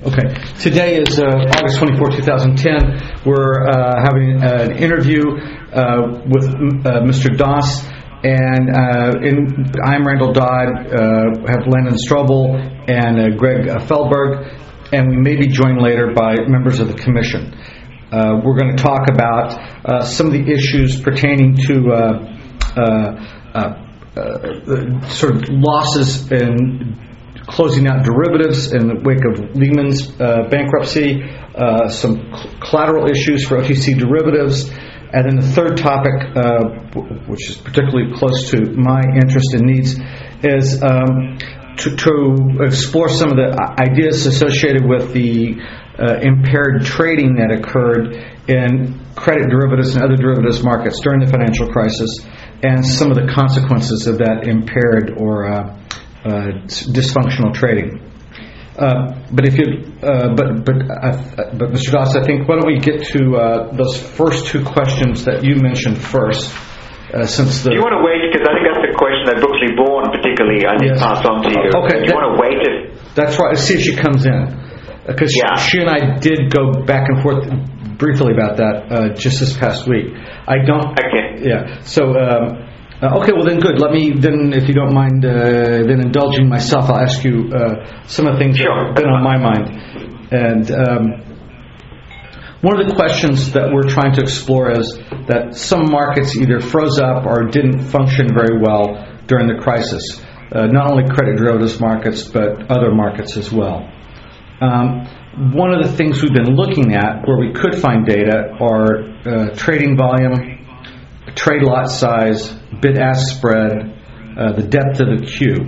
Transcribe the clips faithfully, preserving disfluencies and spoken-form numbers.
Okay. Today is uh, August twenty-fourth, twenty ten. We're uh, having an interview uh, with uh, Mister Doss, and uh, in, I'm Randall Dodd, uh, have Landon Strobel and uh, Greg uh, Feldberg, and we may be joined later by members of the Commission. Uh, we're going to talk about uh, some of the issues pertaining to uh, uh, uh, uh, sort of losses in closing out derivatives in the wake of Lehman's uh, bankruptcy, uh, some collateral issues for O T C derivatives, and then the third topic, uh, which is particularly close to my interest and needs, is um, to, to explore some of the ideas associated with the uh, impaired trading that occurred in credit derivatives and other derivatives markets during the financial crisis, and some of the consequences of that impaired or uh, Uh, dysfunctional trading. Uh, but if you, uh, but but uh, but Mister Doss, I think why don't we get to uh, those first two questions that you mentioned first, uh, since the. Do you want to wait, because I think that's the question that Brooklyn Bourne particularly I think yes. passed on to you. Okay. Do you that, want to wait it? That's right. Let's see if she comes in, because yeah. she, she and I did go back and forth briefly about that uh, just this past week. I don't. Okay. Yeah. So. Um, Uh, okay, well then good. Let me then, if you don't mind, uh, then indulging myself, I'll ask you uh, some of the things sure. that have been on my mind. And um, one of the questions that we're trying to explore is that some markets either froze up or didn't function very well during the crisis. Uh, not only credit derivatives markets, but other markets as well. Um, one of the things we've been looking at where we could find data are uh, trading volume, trade lot size, bid-ask spread, uh, the depth of the queue.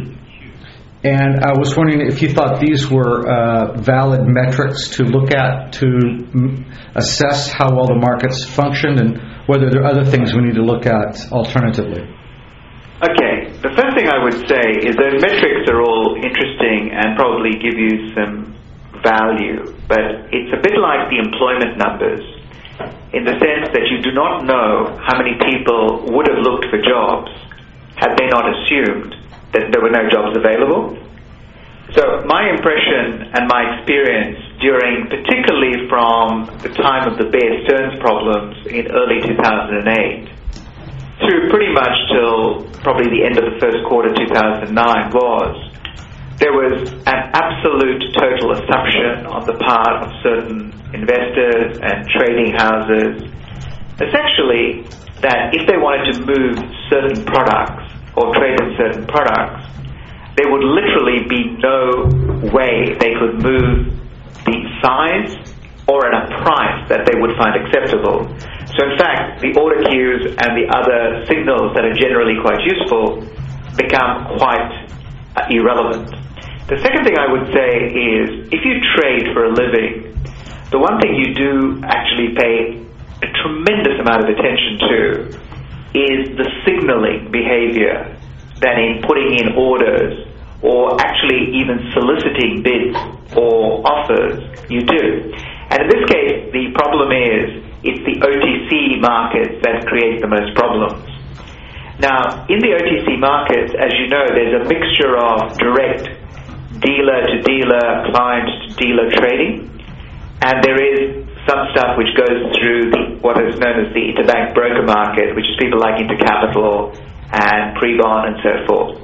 And I was wondering if you thought these were uh, valid metrics to look at to m- assess how well the markets functioned, and whether there are other things we need to look at alternatively. Okay. The first thing I would say is those metrics are all interesting and probably give you some value, but it's a bit like the employment numbers, in the sense that you do not know how many people would have looked for jobs had they not assumed that there were no jobs available. So my impression and my experience during, particularly from the time of the Bear Stearns problems in early two thousand eight, through pretty much till probably the end of the first quarter two thousand nine, was there was an absolute total assumption on the part of certain investors and trading houses, essentially, that if they wanted to move certain products or trade in certain products, there would literally be no way they could move the size or at a price that they would find acceptable. So in fact, the order queues and the other signals that are generally quite useful become quite uh, irrelevant. The second thing I would say is, if you trade for a living, the one thing you do actually pay a tremendous amount of attention to is the signaling behavior that in putting in orders or actually even soliciting bids or offers you do. And in this case, the problem is it's the O T C markets that create the most problems. Now, in the O T C markets, as you know, there's a mixture of direct dealer-to-dealer, client-to-dealer trading, and there is some stuff which goes through the, what is known as the interbank broker market, which is people like Intercapital and Prebon and so forth.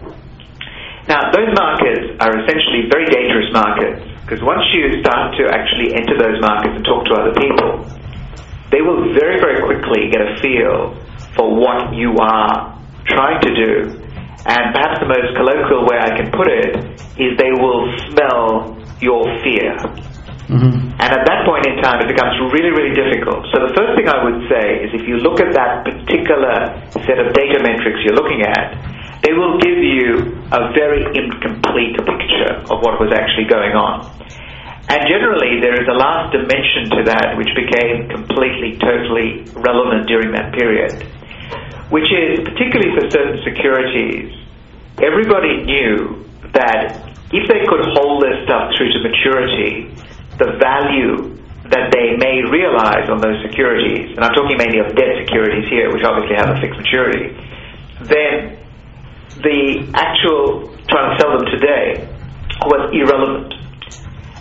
Now, those markets are essentially very dangerous markets, because once you start to actually enter those markets and talk to other people, they will very, very quickly get a feel for what you are trying to do. And perhaps the most colloquial way I can put it is they will smell your fear. Mm-hmm. And at that point in time, it becomes really, really difficult. So the first thing I would say is, if you look at that particular set of data metrics you're looking at, they will give you a very incomplete picture of what was actually going on. And generally, there is a last dimension to that which became completely, totally relevant during that period, which is, particularly for certain securities, everybody knew that if they could hold their stuff through to maturity, the value that they may realize on those securities, and I'm talking mainly of debt securities here, which obviously have a fixed maturity, then the actual trying to sell them today was irrelevant.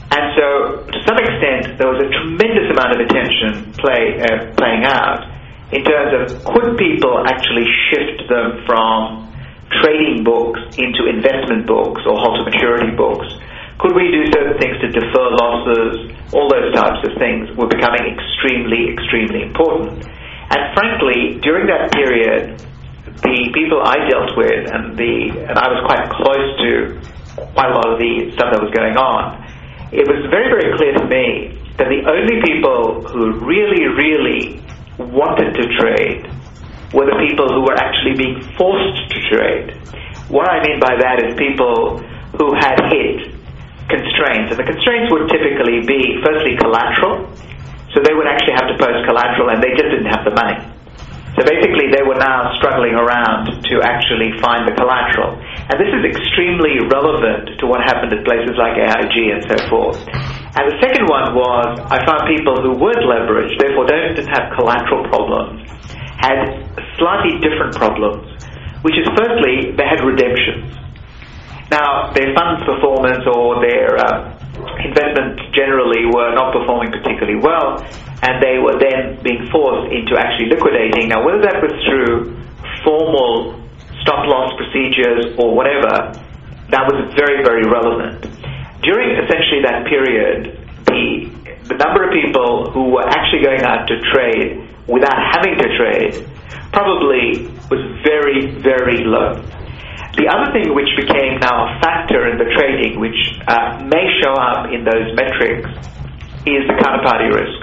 And so, to some extent, there was a tremendous amount of attention play, uh, playing out in terms of could people actually shift them from trading books into investment books or hold-to-maturity books? Could we do certain things to defer losses? All those types of things were becoming extremely, extremely important. And frankly, during that period, the people I dealt with, and the and I was quite close to quite a lot of the stuff that was going on, it was very, very clear to me that the only people who really, really wanted to trade were the people who were actually being forced to trade. What I mean by that is people who had hit constraints, and the constraints would typically be, firstly, collateral, so they would actually have to post collateral, and they just didn't have the money. So basically, they were now struggling around to actually find the collateral. And this is extremely relevant to what happened at places like A I G and so forth. And the second one was, I found people who weren't leveraged, therefore didn't have collateral problems, had slightly different problems, which is firstly, they had redemptions. Now, their fund's performance or their uh, investments generally were not performing particularly well, and they were then being forced into actually liquidating. Now, whether that was through formal stop-loss procedures or whatever, that was very, very relevant. During essentially that period, the, the number of people who were actually going out to trade without having to trade probably was very, very low. The other thing which became now a factor in the trading, which uh, may show up in those metrics, is the counterparty risk.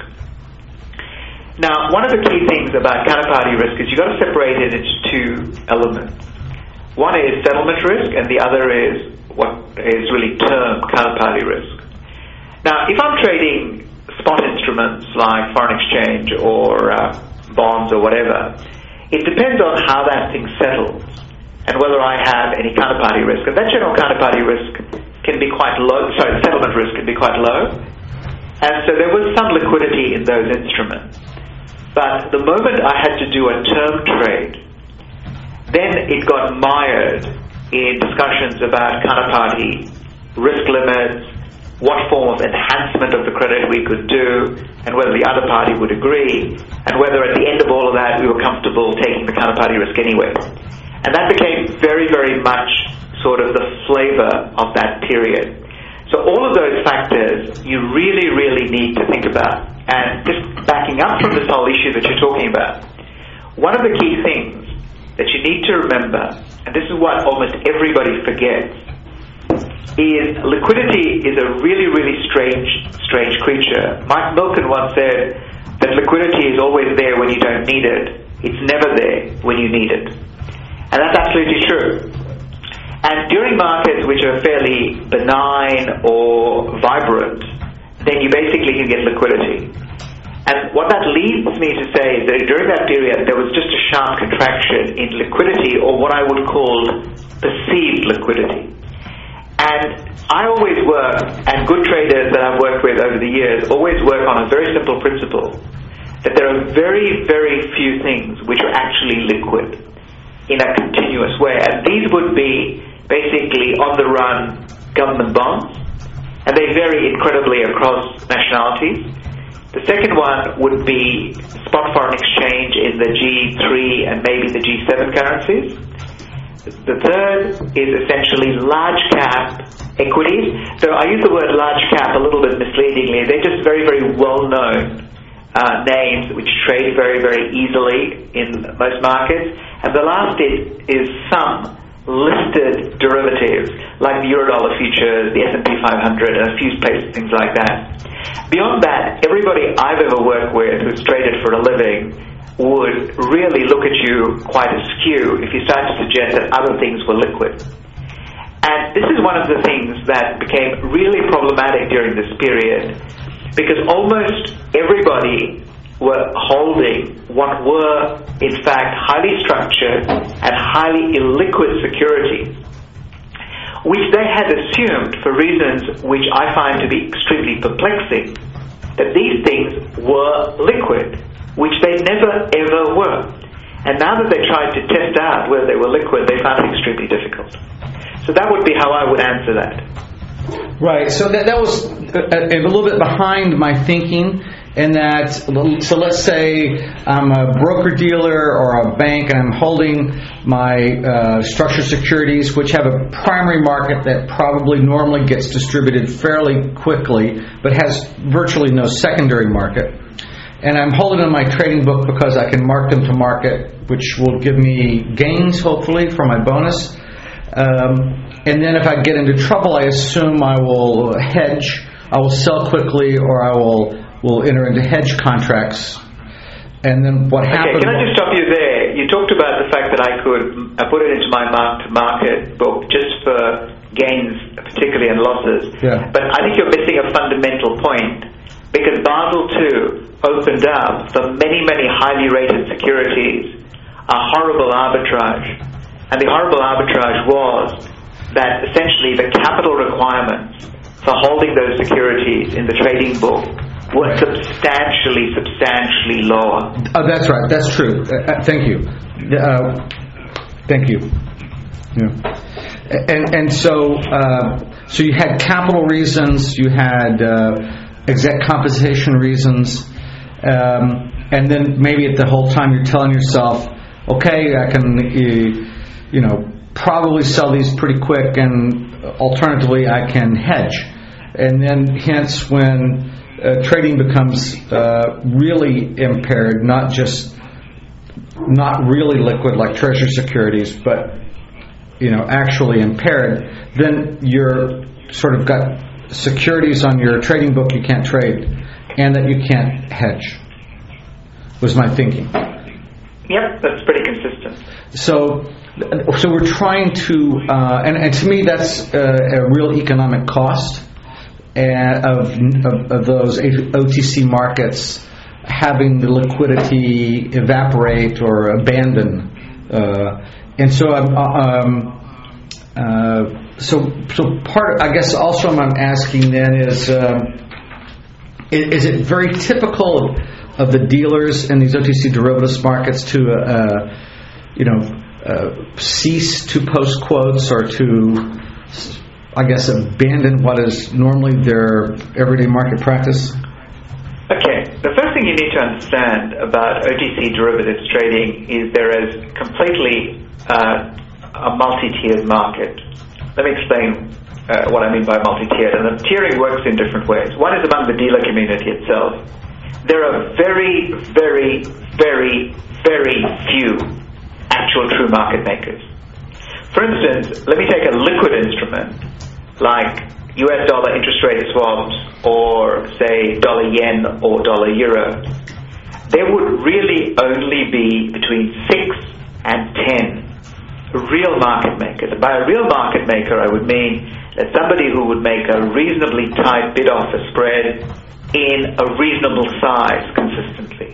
Now, one of the key things about counterparty risk is you've got to separate it into two elements. One is settlement risk, and the other is what is really termed counterparty risk. Now, if I'm trading spot instruments like foreign exchange or uh, bonds or whatever, it depends on how that thing settles and whether I have any counterparty risk. And that general counterparty risk can be quite low, sorry, settlement risk can be quite low. And so there was some liquidity in those instruments. But the moment I had to do a term trade, then it got mired in discussions about counterparty risk limits, what form of enhancement of the credit we could do, and whether the other party would agree, and whether at the end of all of that we were comfortable taking the counterparty risk anyway. And that became very, very much sort of the flavor of that period. So all of those factors you really, really need to think about. And just backing up from this whole issue that you're talking about, one of the key things that you need to remember, and this is what almost everybody forgets, is liquidity is a really, really strange, strange creature. Mike Milken once said that liquidity is always there when you don't need it. It's never there when you need it. And that's absolutely true. And during markets which are fairly benign or vibrant, then you basically can get liquidity. And what that leads me to say is that during that period there was just a sharp contraction in liquidity, or what I would call perceived liquidity. And I always work, and good traders that I've worked with over the years always work on a very simple principle, that there are very, very few things which are actually liquid in a continuous way. And these would be basically on-the-run government bonds, and they vary incredibly across nationalities. The second one would be spot foreign exchange in the G three and maybe the G seven currencies. The third is essentially large cap equities. So I use the word large cap a little bit misleadingly. They're just very, very well-known uh, names which trade very, very easily in most markets. And the last is, is some listed derivatives like the Eurodollar futures, the S and P five hundred, and a few places, things like that. Beyond that, everybody I've ever worked with who's traded for a living would really look at you quite askew if you start to suggest that other things were liquid. And this is one of the things that became really problematic during this period, because almost everybody were holding what were, in fact, highly structured and highly illiquid securities, which they had assumed, for reasons which I find to be extremely perplexing, that these things were liquid, which they never ever were. And now that they tried to test out whether they were liquid, they found it extremely difficult. So that would be how I would answer that. Right. So that that was a, a little bit behind my thinking. In that, so let's say I'm a broker-dealer or a bank and I'm holding my uh, structured securities, which have a primary market that probably normally gets distributed fairly quickly, but has virtually no secondary market. And I'm holding in my trading book because I can mark them to market, which will give me gains, hopefully, for my bonus. Um, and then if I get into trouble, I assume I will hedge, I will sell quickly, or I will... will enter into hedge contracts, and then what happens... Okay, can I just stop you there? You talked about the fact that I could I put it into my mark-to-market book just for gains, particularly in losses. Yeah. But I think you're missing a fundamental point, because Basel two opened up for many, many highly rated securities a horrible arbitrage. And the horrible arbitrage was that essentially the capital requirements for holding those securities in the trading book were substantially, substantially lower. Oh, that's right. That's true. Uh, thank you. Uh, thank you. Yeah. And and so uh, so you had capital reasons, you had uh, exec compensation reasons, um, and then maybe at the whole time you're telling yourself, okay, I can uh, you know probably sell these pretty quick, and alternatively I can hedge, and then hence when Uh, trading becomes uh, really impaired, not just not really liquid like treasury securities, but you know actually impaired. Then you're sort of got securities on your trading book you can't trade, and that you can't hedge. Was my thinking. Yep, that's pretty consistent. So, so we're trying to, uh, and, and to me that's uh, a real economic cost. And of, of, of those O T C markets having the liquidity evaporate or abandon, uh, and so I'm um, uh, so so part. I guess also what I'm asking then is, um, is, is it very typical of, of the dealers in these O T C derivatives markets to uh, you know uh, cease to post quotes or to I guess abandon what is normally their everyday market practice? Okay, the first thing you need to understand about O T C derivatives trading is there is completely uh, a multi-tiered market. Let me explain uh, what I mean by multi-tiered. And the tiering works in different ways. One is among the dealer community itself. There are very, very, very, very few actual true market makers. For instance, let me take a liquid instrument like U S dollar interest rate swaps or say dollar yen or dollar euro. There would really only be between six and ten real market makers. And by a real market maker I would mean that somebody who would make a reasonably tight bid-offer spread in a reasonable size consistently.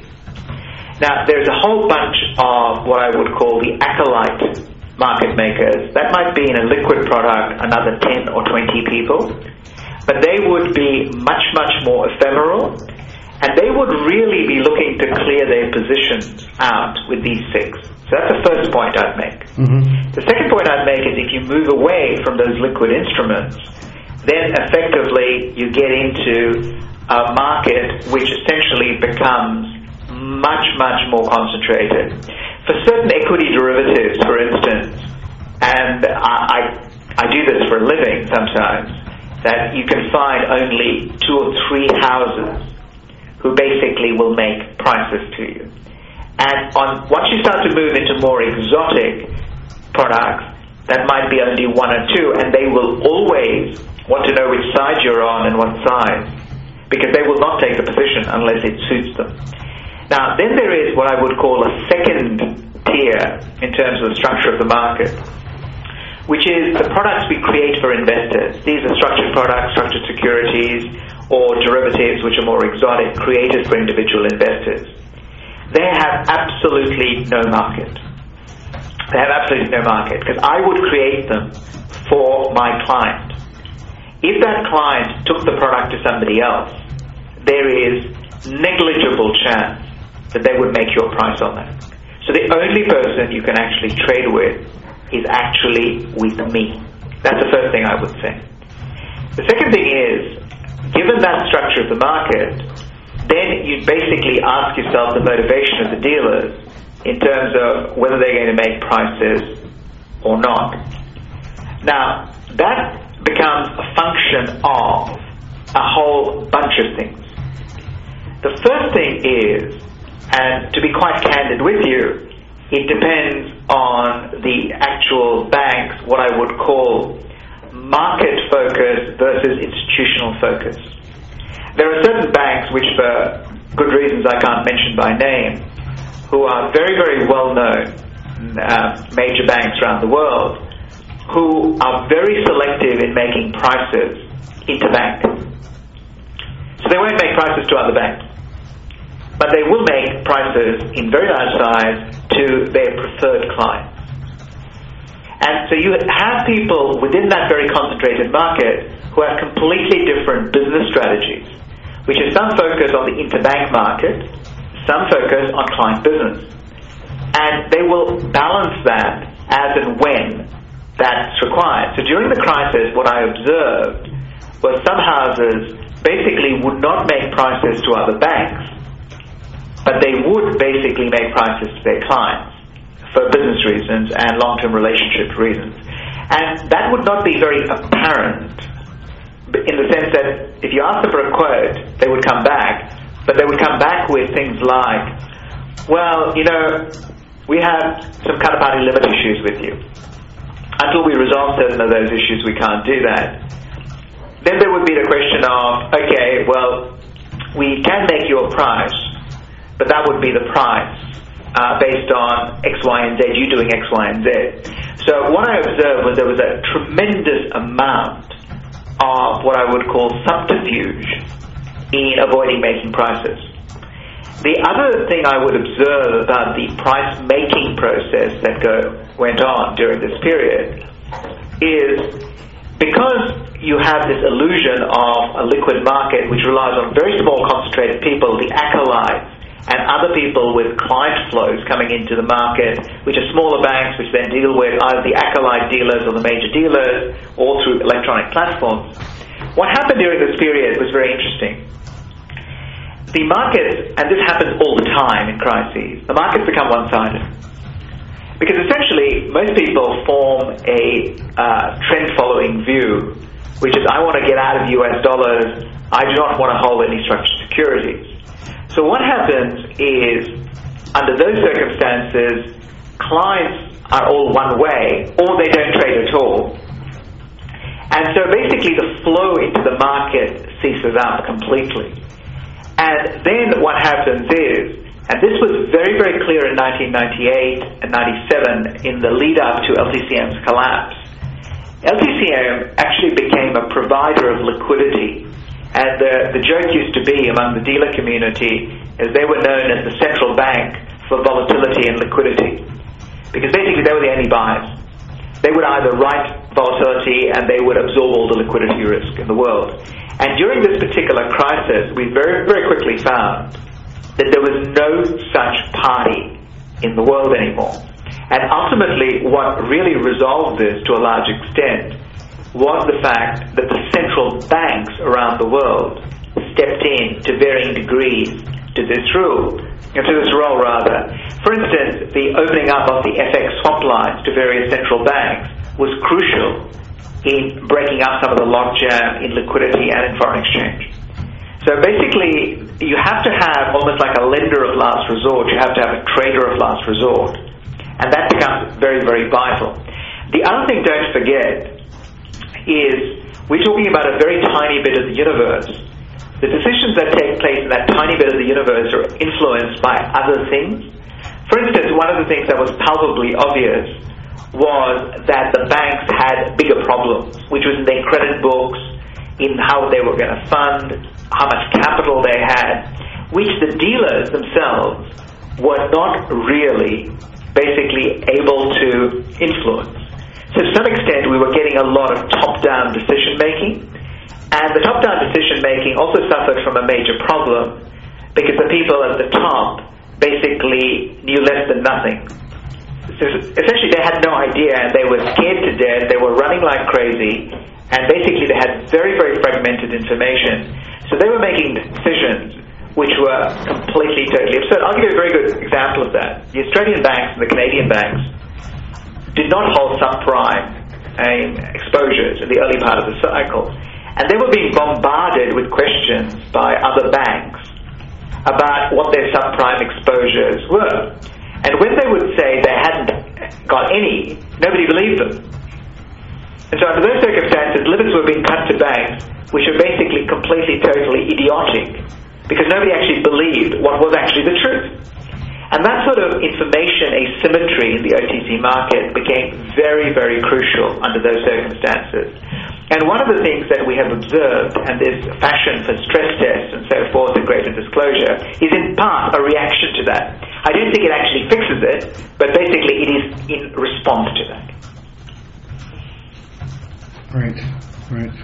Now there's a whole bunch of what I would call the acolyte market makers. That might be in a liquid product another ten or twenty people, but they would be much, much more ephemeral, and they would really be looking to clear their positions out with these six. So that's the first point I'd make. Mm-hmm. The second point I'd make is if you move away from those liquid instruments, then effectively you get into a market which essentially becomes much, much more concentrated. For certain equity derivatives, for instance, and I, I, I do this for a living sometimes, that you can find only two or three houses who basically will make prices to you. And on once you start to move into more exotic products, that might be only one or two, and they will always want to know which side you're on and what size, because they will not take the position unless it suits them. Now, then there is what I would call a second tier in terms of the structure of the market, which is the products we create for investors. These are structured products, structured securities, or derivatives which are more exotic, created for individual investors. They have absolutely no market. They have absolutely no market, because I would create them for my client. If that client took the product to somebody else, there is negligible chance that they would make your price on that. So the only person you can actually trade with is actually with me. That's the first thing I would say. The second thing is, given that structure of the market, then you basically ask yourself the motivation of the dealers in terms of whether they're going to make prices or not. Now, that becomes a function of a whole bunch of things. The first thing is, and to be quite candid with you, it depends on the actual banks, what I would call market focus versus institutional focus. There are certain banks which, for good reasons I can't mention by name, who are very, very well known, uh, major banks around the world, who are very selective in making prices interbank. So they won't make prices to other banks, but they will make prices in very large size to their preferred clients. And so you have people within that very concentrated market who have completely different business strategies, which is some focus on the interbank market, some focus on client business. And they will balance that as and when that's required. So during the crisis, what I observed was some houses basically would not make prices to other banks, but they would basically make prices to their clients for business reasons and long-term relationship reasons. And that would not be very apparent in the sense that if you ask them for a quote, they would come back, but they would come back with things like, well, you know, we have some counterparty limit issues with you. Until we resolve certain of those issues, we can't do that. Then there would be the question of, okay, well, we can make you a price, but that would be the price uh, based on X, Y, and Z, you doing X, Y, and Z. So what I observed was there was a tremendous amount of what I would call subterfuge in avoiding making prices. The other thing I would observe about the price-making process that go, went on during this period is because you have this illusion of a liquid market which relies on very small concentrated people, the acolytes, and other people with client flows coming into the market, which are smaller banks which then deal with either the acolyte dealers or the major dealers or through electronic platforms. What happened during this period was very interesting. The markets, and this happens all the time in crises, the markets become one-sided. Because essentially, most people form a uh, trend-following view, which is, I want to get out of U S dollars, I do not want to hold any structured securities. So what happens is, under those circumstances, clients are all one way, or they don't trade at all. And so basically the flow into the market ceases out completely. And then what happens is, and this was very, very clear in nineteen ninety-eight and ninety-seven in the lead-up to L T C M's collapse, L T C M actually became a provider of liquidity. And the, the joke used to be among the dealer community as they were known as the central bank for volatility and liquidity. Because basically they were the only buyers. They would either write volatility and they would absorb all the liquidity risk in the world. And during this particular crisis, we very, very quickly found that there was no such party in the world anymore. And ultimately, what really resolved this to a large extent was the fact that the central banks around the world stepped in to varying degrees to this rule, to this role rather. For instance, the opening up of the F X swap lines to various central banks was crucial in breaking up some of the logjam in liquidity and in foreign exchange. So basically, you have to have almost like a lender of last resort, you have to have a trader of last resort, and that becomes very, very vital. The other thing don't forget is we're talking about a very tiny bit of the universe. The decisions that take place in that tiny bit of the universe are influenced by other things. For instance, one of the things that was palpably obvious was that the banks had bigger problems, which was in their credit books, in how they were going to fund, how much capital they had, which the dealers themselves were not really basically able to influence. So to some extent we were getting a lot of top-down decision-making, and the top-down decision-making also suffered from a major problem because the people at the top basically knew less than nothing. So essentially they had no idea and they were scared to death, they were running like crazy, And basically they had very, very fragmented information. So they were making decisions which were completely, totally absurd. I'll give you a very good example of that. The Australian banks and the Canadian banks did not hold subprime um, exposures in the early part of the cycle. And they were being bombarded with questions by other banks about what their subprime exposures were. And when they would say they hadn't got any, nobody believed them. And so under those circumstances, limits were being cut to banks which were basically completely, totally idiotic, because nobody actually believed what was actually the truth. And that sort of information asymmetry in the O T C market became very, very crucial under those circumstances. And one of the things that we have observed, and this fashion for stress tests and so forth and greater disclosure, is in part a reaction to that. I don't think it actually fixes it, but basically it is in response to that. Right, right.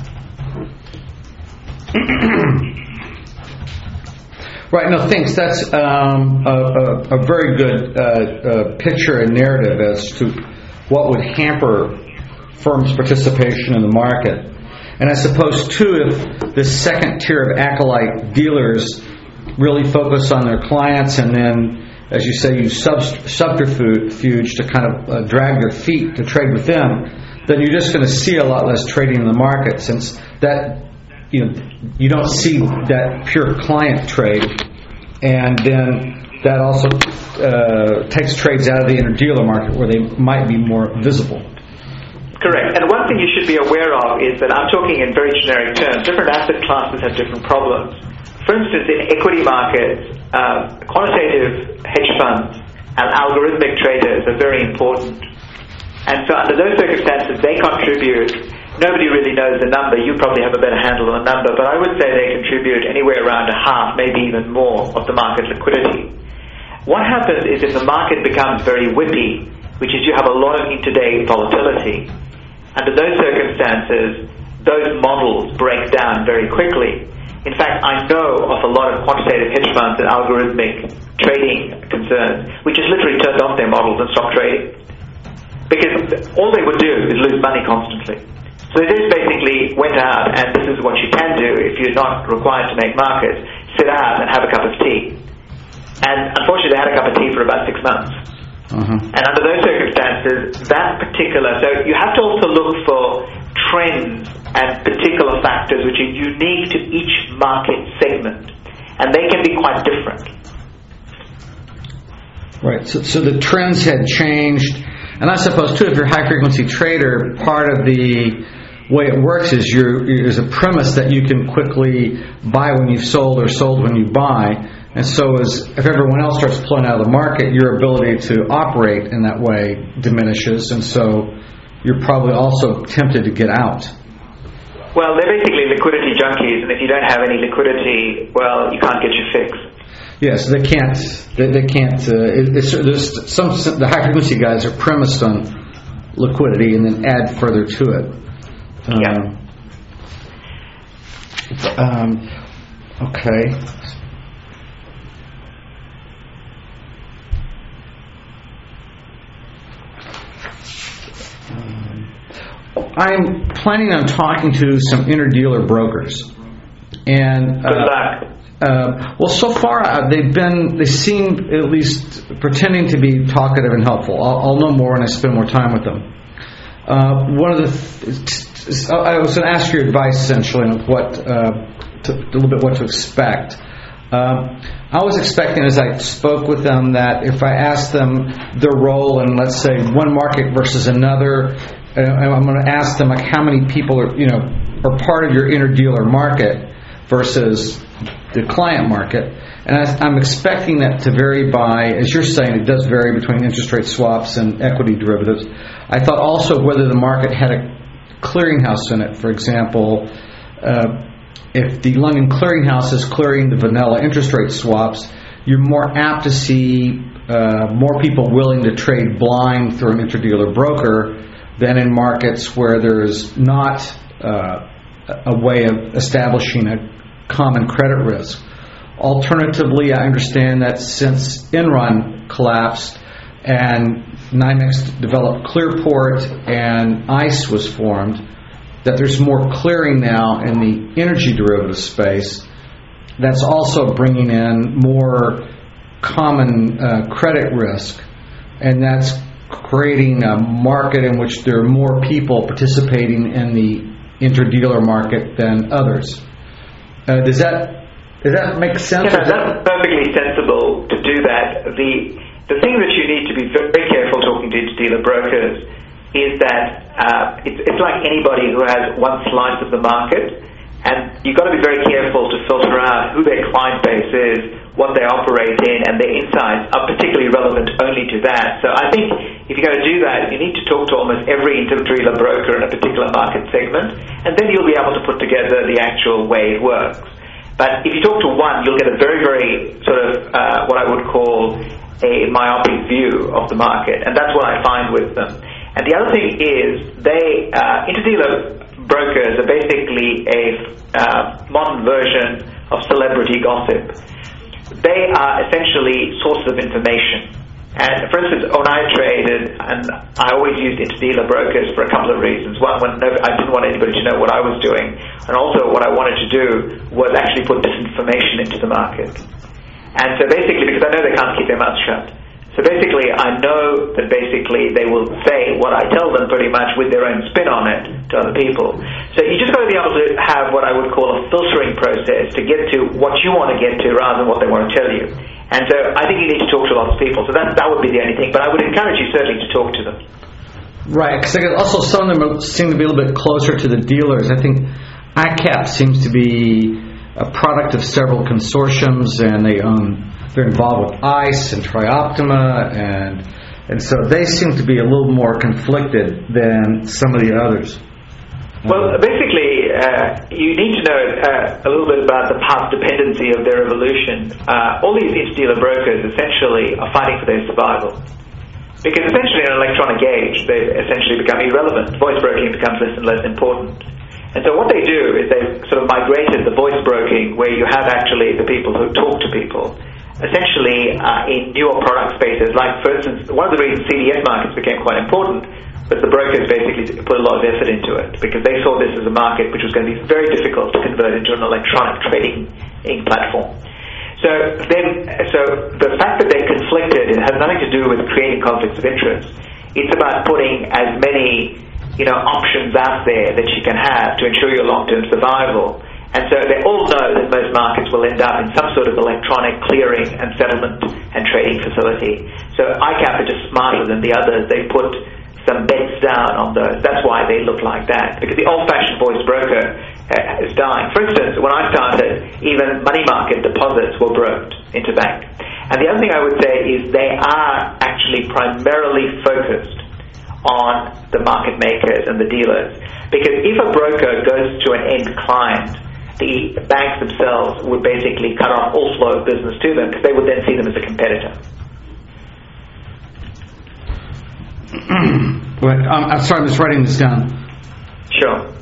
Right, no, thanks. That's um, a, a, a very good uh, uh, picture and narrative as to what would hamper firms' participation in the market. And I suppose, too, if this second tier of acolyte dealers really focus on their clients and then, as you say, use sub- subterfuge to kind of uh, drag their feet to trade with them, then you're just going to see a lot less trading in the market, since that, you know, you don't see that pure client trade, and then that also uh, takes trades out of the interdealer market where they might be more visible. Correct. And one thing you should be aware of is that I'm talking in very generic terms. Different asset classes have different problems. For instance, in equity markets, uh, quantitative hedge funds and algorithmic traders are very important. And so under those circumstances, they contribute. Nobody really knows the number. You probably have a better handle on the number, but I would say they contribute anywhere around a half, maybe even more, of the market liquidity. What happens is if the market becomes very whippy, which is you have a lot of intraday volatility, under those circumstances, those models break down very quickly. In fact, I know of a lot of quantitative hedge funds and algorithmic trading concerns which just literally turned off their models and stopped trading. Because all they would do is lose money constantly. So they just basically went out, and this is what you can do if you're not required to make markets: sit out and have a cup of tea. And unfortunately, they had a cup of tea for about six months. Uh-huh. And under those circumstances, that particular, so you have to also look for trends and particular factors which are unique to each market segment, and they can be quite different. Right. So, so the trends had changed, and I suppose too, if you're a high-frequency trader, part of the way it works is you're, there's a premise that you can quickly buy when you've sold or sold when you buy. And so as if everyone else starts pulling out of the market, your ability to operate in that way diminishes, and so you're probably also tempted to get out. Well, they're basically liquidity junkies, and if you don't have any liquidity, well, you can't get your fix. Yes, they can't. They, they can't. Uh, it, it's, there's some the high frequency guys are premised on liquidity, and then add further to it. Um, yeah. Um, okay. I'm planning on talking to some interdealer brokers, and uh, good luck. Uh, well, so far uh, they've been, they seem at least pretending to be talkative and helpful. I'll, I'll know more when I spend more time with them. Uh, one of the, th- I was going to ask your advice essentially on what, uh, to, a little bit what to expect. Um, I was expecting, as I spoke with them, that if I asked them their role in, let's say, one market versus another, uh, I'm going to ask them like how many people are, you know, are part of your interdealer market versus the client market, and I, I'm expecting that to vary by, as you're saying, it does vary between interest rate swaps and equity derivatives. I thought also whether the market had a clearinghouse in it. For example, uh, if the London clearinghouse is clearing the vanilla interest rate swaps, you're more apt to see uh, more people willing to trade blind through an interdealer broker than in markets where there's not uh, a way of establishing a common credit risk. Alternatively, I understand that since Enron collapsed and NYMEX developed Clearport and ICE was formed, that there's more clearing now in the energy derivative space. That's also bringing in more common uh, credit risk, and that's creating a market in which there are more people participating in the interdealer market than others. Uh, does that does that make sense? Yeah, that's perfectly sensible to do that. The the thing that you need to be very careful talking to interdealer brokers is that uh, it's, it's like anybody who has one slice of the market, and you've got to be very careful to filter out who their client base is, what they operate in, and their insights are particularly relevant only to that. So I think if you're going to do that, you need to talk to almost every interdealer broker in a particular market segment, and then you'll be able to put together the actual way it works. But if you talk to one, you'll get a very, very sort of uh, what I would call a myopic view of the market, and that's what I find with them. And the other thing is, they uh, interdealer brokers are basically a uh, modern version of celebrity gossip. They are essentially sources of information. And for instance, when I traded, and I always used interdealer brokers for a couple of reasons. One, when I didn't want anybody to know what I was doing, and also what I wanted to do was actually put disinformation into the market. And so basically, because I know they can't keep their mouths shut. So basically, I know that basically they will say what I tell them pretty much with their own spin on it to other people. So you just got to be able to have what I would call a filtering process to get to what you want to get to rather than what they want to tell you. And so I think you need to talk to lots of people. So that that would be the only thing. But I would encourage you certainly to talk to them. Right, because also some of them seem to be a little bit closer to the dealers. I think I C A P seems to be a product of several consortiums, and they own... They're involved with ICE and Trioptima, and and so they seem to be a little more conflicted than some of the others. Well, basically, uh, you need to know uh, a little bit about the path dependency of their evolution. Uh, all these interdealer brokers essentially are fighting for their survival. Because essentially in an electronic age, they've essentially become irrelevant. Voice broking becomes less and less important. And so what they do is they've sort of migrated the voice broking, where you have actually the people who talk to people, essentially uh, in newer product spaces. Like, for instance, one of the reasons C D S markets became quite important was the brokers basically put a lot of effort into it, because they saw this as a market which was going to be very difficult to convert into an electronic trading platform. So then, so the fact that they're conflicted, it has nothing to do with creating conflicts of interest. It's about putting as many, you know, options out there that you can have to ensure your long-term survival. And so they all know that most markets will end up in some sort of electronic clearing and settlement and trading facility. So I C A P are just smarter than the others. They put some bets down on those. That's why they look like that, because the old-fashioned voice broker uh, is dying. For instance, when I started, even money market deposits were broked into bank. And the other thing I would say is they are actually primarily focused on the market makers and the dealers. Because if a broker goes to an end client, the banks themselves would basically cut off all flow of business to them, because they would then see them as a competitor. Well, um, I'm sorry, I'm just writing this down. Sure.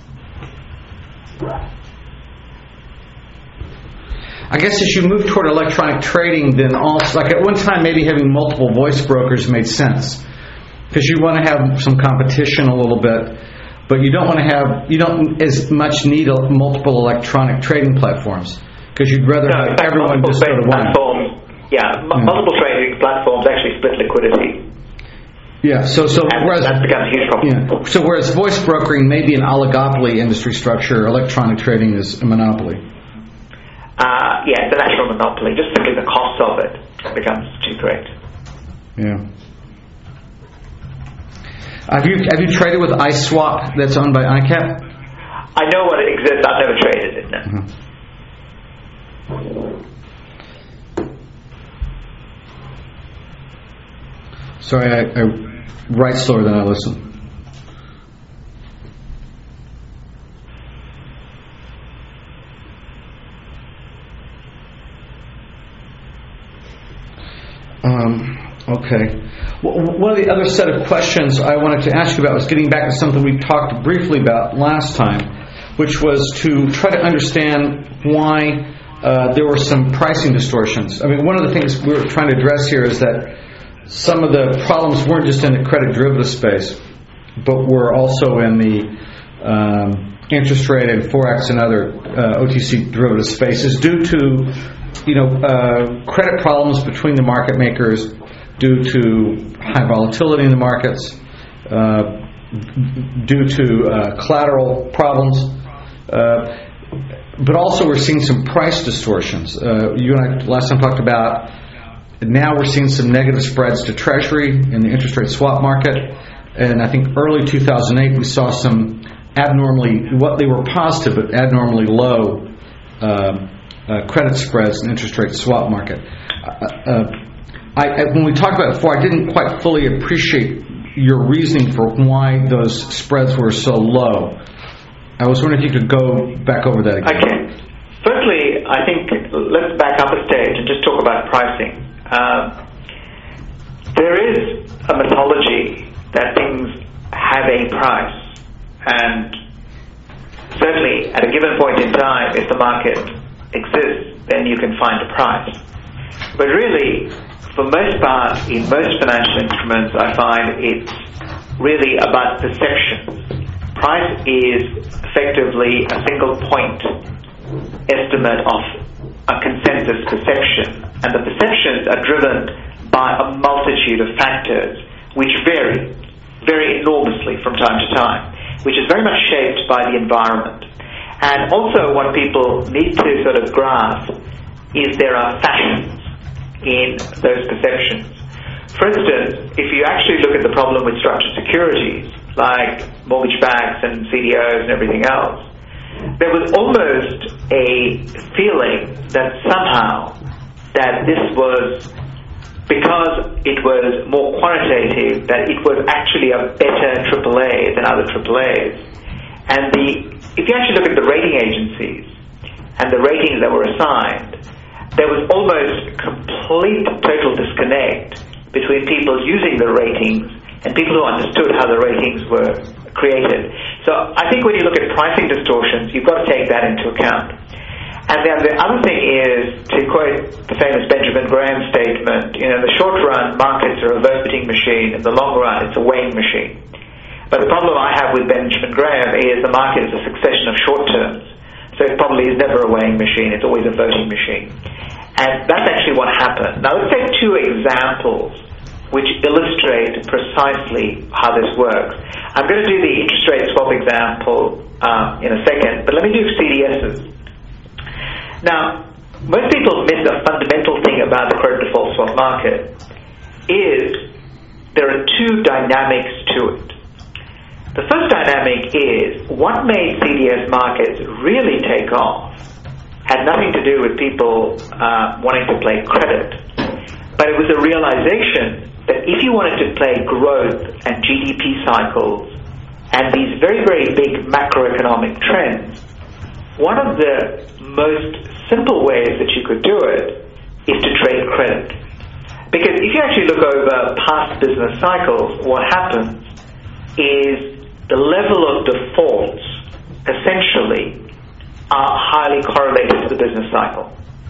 I guess as you move toward electronic trading, then also, like at one time, maybe having multiple voice brokers made sense, because you want to have some competition a little bit. But you don't want to have, you don't as much need multiple electronic trading platforms, because you'd rather no, have everyone just go to one. Yeah, m- yeah, multiple trading platforms actually split liquidity. Yeah, so so and whereas that's become a huge problem. Yeah, so whereas voice brokering may be an oligopoly industry structure, electronic trading is a monopoly. Uh, yeah, it's a natural monopoly. Just simply the cost of it becomes too great. Yeah. Have you have you traded with iSwap that's owned by I C A P? I know what it exists. I've never traded it. No. Mm-hmm. Sorry, I, I write slower than I listen. Um. Okay. One of the other set of questions I wanted to ask you about was getting back to something we talked briefly about last time, which was to try to understand why uh, there were some pricing distortions. I mean, one of the things we were trying to address here is that some of the problems weren't just in the credit derivative space, but were also in the um, interest rate and forex and other uh, O T C derivative spaces due to, you know, uh, credit problems between the market makers, due to high volatility in the markets, uh, due to uh, collateral problems. Uh, but also we're seeing some price distortions. Uh, you and I last time talked about, now we're seeing some negative spreads to Treasury in the interest rate swap market. And I think early two thousand eight we saw some abnormally, what they were positive, but abnormally low uh, uh, credit spreads in the interest rate swap market. Uh, uh, I, I, when we talked about it before, I didn't quite fully appreciate your reasoning for why those spreads were so low. I was wondering if you could go back over that again. Okay. Firstly, I think let's back up a stage and just talk about pricing. Um, there is a mythology that things have a price, and certainly at a given point in time, if the market exists, then you can find a price. But really, for most part, in most financial instruments, I find it's really about perception. Price is effectively a single point estimate of a consensus perception, and the perceptions are driven by a multitude of factors which vary, vary enormously from time to time, which is very much shaped by the environment. And also what people need to sort of grasp is there are fashions in those perceptions. For instance, if you actually look at the problem with structured securities, like mortgage backs and C D Os and everything else, there was almost a feeling that somehow that this was, because it was more quantitative, that it was actually a better triple A than other triple A's. And the if you actually look at the rating agencies and the ratings that were assigned, there was almost complete total disconnect between people using the ratings and people who understood how the ratings were created. So I think when you look at pricing distortions, you've got to take that into account. And then the other thing is, to quote the famous Benjamin Graham statement, you know, in the short run, markets are a voting machine. In the long run, it's a weighing machine. But the problem I have with Benjamin Graham is the market is a succession of short terms. So it probably is never a weighing machine. It's always a voting machine. And that's actually what happened. Now let's take two examples which illustrate precisely how this works. I'm going to do the interest rate swap example uh, in a second, but let me do C D Ss. Now, most people miss a fundamental thing about the credit default swap market is there are two dynamics to it. The first dynamic is what made C D S markets really take off had nothing to do with people uh, wanting to play credit, but it was a realization that if you wanted to play growth and G D P cycles and these very, very big macroeconomic trends, one of the most simple ways that you could do it is to trade credit. Because if you actually look over past business cycles, what happens is the level of defaults essentially are highly correlated to the business cycle.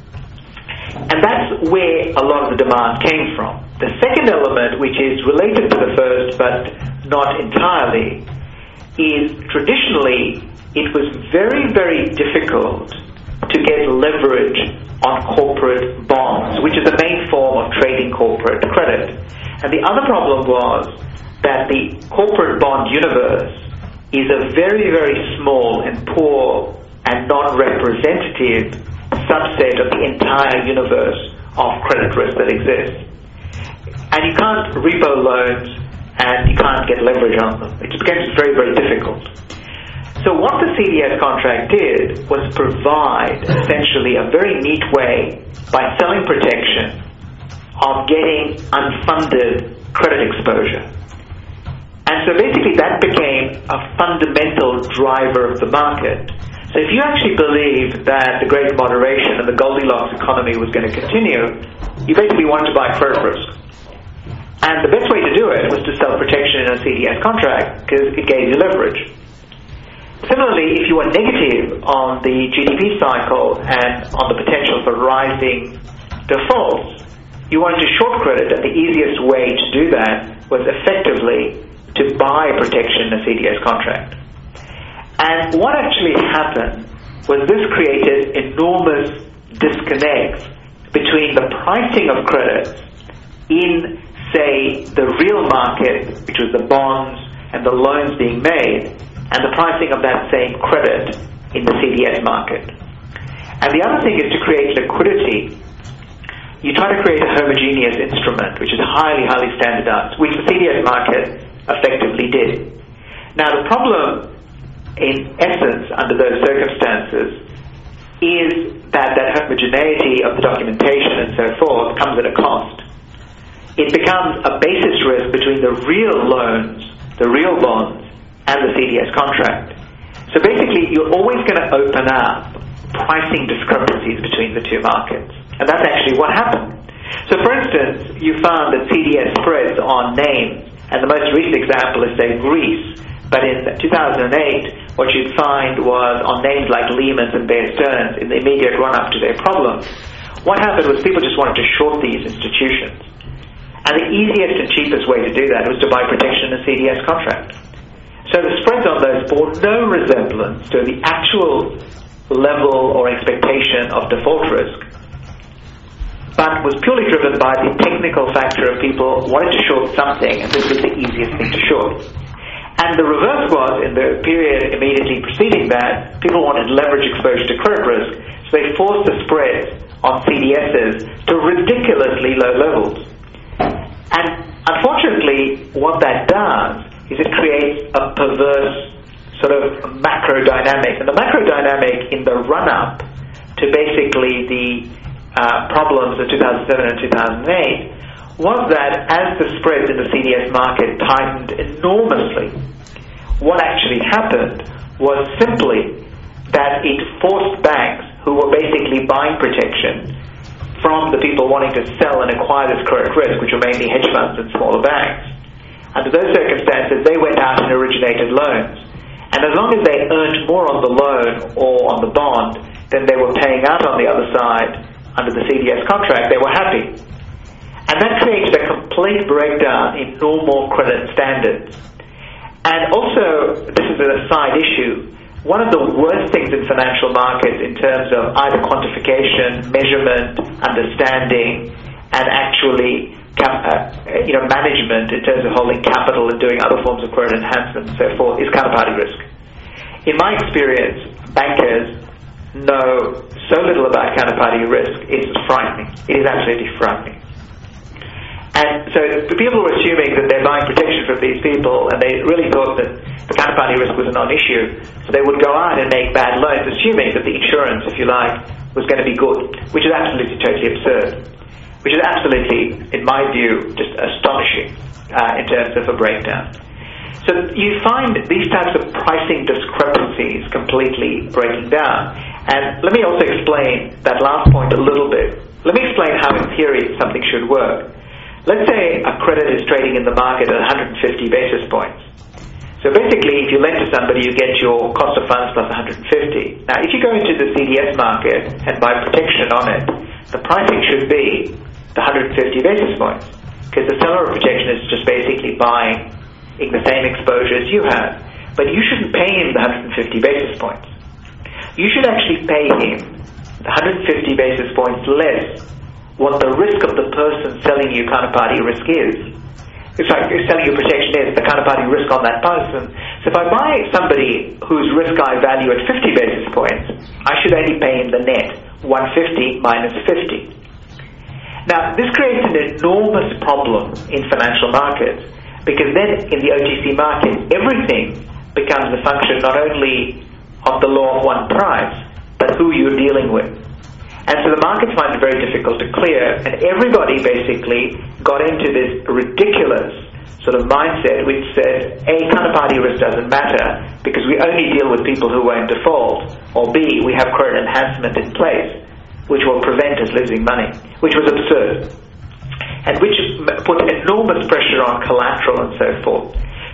And that's where a lot of the demand came from. The second element, which is related to the first but not entirely, is traditionally it was very, very difficult to get leverage on corporate bonds, which is the main form of trading corporate credit. And the other problem was that the corporate bond universe is a very, very small and poor and non-representative subset of the entire universe of credit risk that exists. And you can't repo loans and you can't get leverage on them. It becomes very, very difficult. So what the C D S contract did was provide essentially a very neat way by selling protection of getting unfunded credit exposure. And so basically that became a fundamental driver of the market. So if you actually believe that the Great Moderation and the Goldilocks economy was going to continue, you basically wanted to buy credit risk. And the best way to do it was to sell protection in a C D S contract because it gave you leverage. Similarly, if you were negative on the G D P cycle and on the potential for rising defaults, you wanted to short credit, and the easiest way to do that was effectively to buy protection in a C D S contract. And what actually happened was this created enormous disconnects between the pricing of credits in, say, the real market, which was the bonds and the loans being made, and the pricing of that same credit in the C D S market. And the other thing is to create liquidity. You try to create a homogeneous instrument, which is highly, highly standardized, which the C D S market effectively did. Now, the problem, in essence, under those circumstances, is that that homogeneity of the documentation and so forth comes at a cost. It becomes a basis risk between the real loans, the real bonds, and the C D S contract. So basically, you're always going to open up pricing discrepancies between the two markets. And that's actually what happened. So for instance, you found that C D S spreads on names, and the most recent example is, say, Greece. But in two thousand eight, what you'd find was on names like Lehman's and Bear Stearns in the immediate run-up to their problem, what happened was people just wanted to short these institutions. And the easiest and cheapest way to do that was to buy protection in a C D S contract. So the spreads on those bore no resemblance to the actual level or expectation of default risk, but was purely driven by the technical factor of people wanting to short something, and this was the easiest thing to short. And the reverse was, in the period immediately preceding that, people wanted leverage exposure to credit risk, so they forced the spreads on C D Ss to ridiculously low levels. And unfortunately, what that does is it creates a perverse sort of macro dynamic. And the macro dynamic in the run-up to basically the uh, problems of two thousand seven and two thousand eight was that as the spreads in the C D S market tightened enormously, what actually happened was simply that it forced banks who were basically buying protection from the people wanting to sell and acquire this credit risk, which were mainly hedge funds and smaller banks. Under those circumstances, they went out and originated loans. And as long as they earned more on the loan or on the bond than they were paying out on the other side under the C D S contract, they were happy. And that created a complete breakdown in normal credit standards. And also, this is a side issue, one of the worst things in financial markets in terms of either quantification, measurement, understanding, and actually uh, you know, management in terms of holding capital and doing other forms of credit enhancement and so forth is counterparty risk. In my experience, bankers know so little about counterparty risk, it's frightening. It is absolutely frightening. And so the people were assuming that they're buying protection from these people, and they really thought that the counterparty risk was a non-issue. So they would go out and make bad loans, assuming that the insurance, if you like, was going to be good, which is absolutely totally absurd. Which is absolutely, in my view, just astonishing uh, in terms of a breakdown. So you find these types of pricing discrepancies completely breaking down. And let me also explain that last point a little bit. Let me explain how, in theory, something should work. Let's say a credit is trading in the market at one hundred fifty basis points. So basically, if you lend to somebody, you get your cost of funds plus one hundred fifty. Now, if you go into the C D S market and buy protection on it, the pricing should be the one hundred fifty basis points, because the seller of protection is just basically buying in the same exposure as you have. But you shouldn't pay him the one hundred fifty basis points. You should actually pay him the one hundred fifty basis points less what the risk of the person selling you counterparty risk is. It's like selling you protection is the counterparty risk on that person. So if I buy somebody whose risk I value at fifty basis points, I should only pay him the net, one hundred fifty minus fifty. Now, this creates an enormous problem in financial markets, because then in the O T C market, everything becomes a function not only of the law of one price, but who you're dealing with. And so the markets find it very difficult to clear, and everybody basically got into this ridiculous sort of mindset which said, A, counterparty risk doesn't matter because we only deal with people who won't default, or B, we have credit enhancement in place which will prevent us losing money, which was absurd, and which put enormous pressure on collateral and so forth.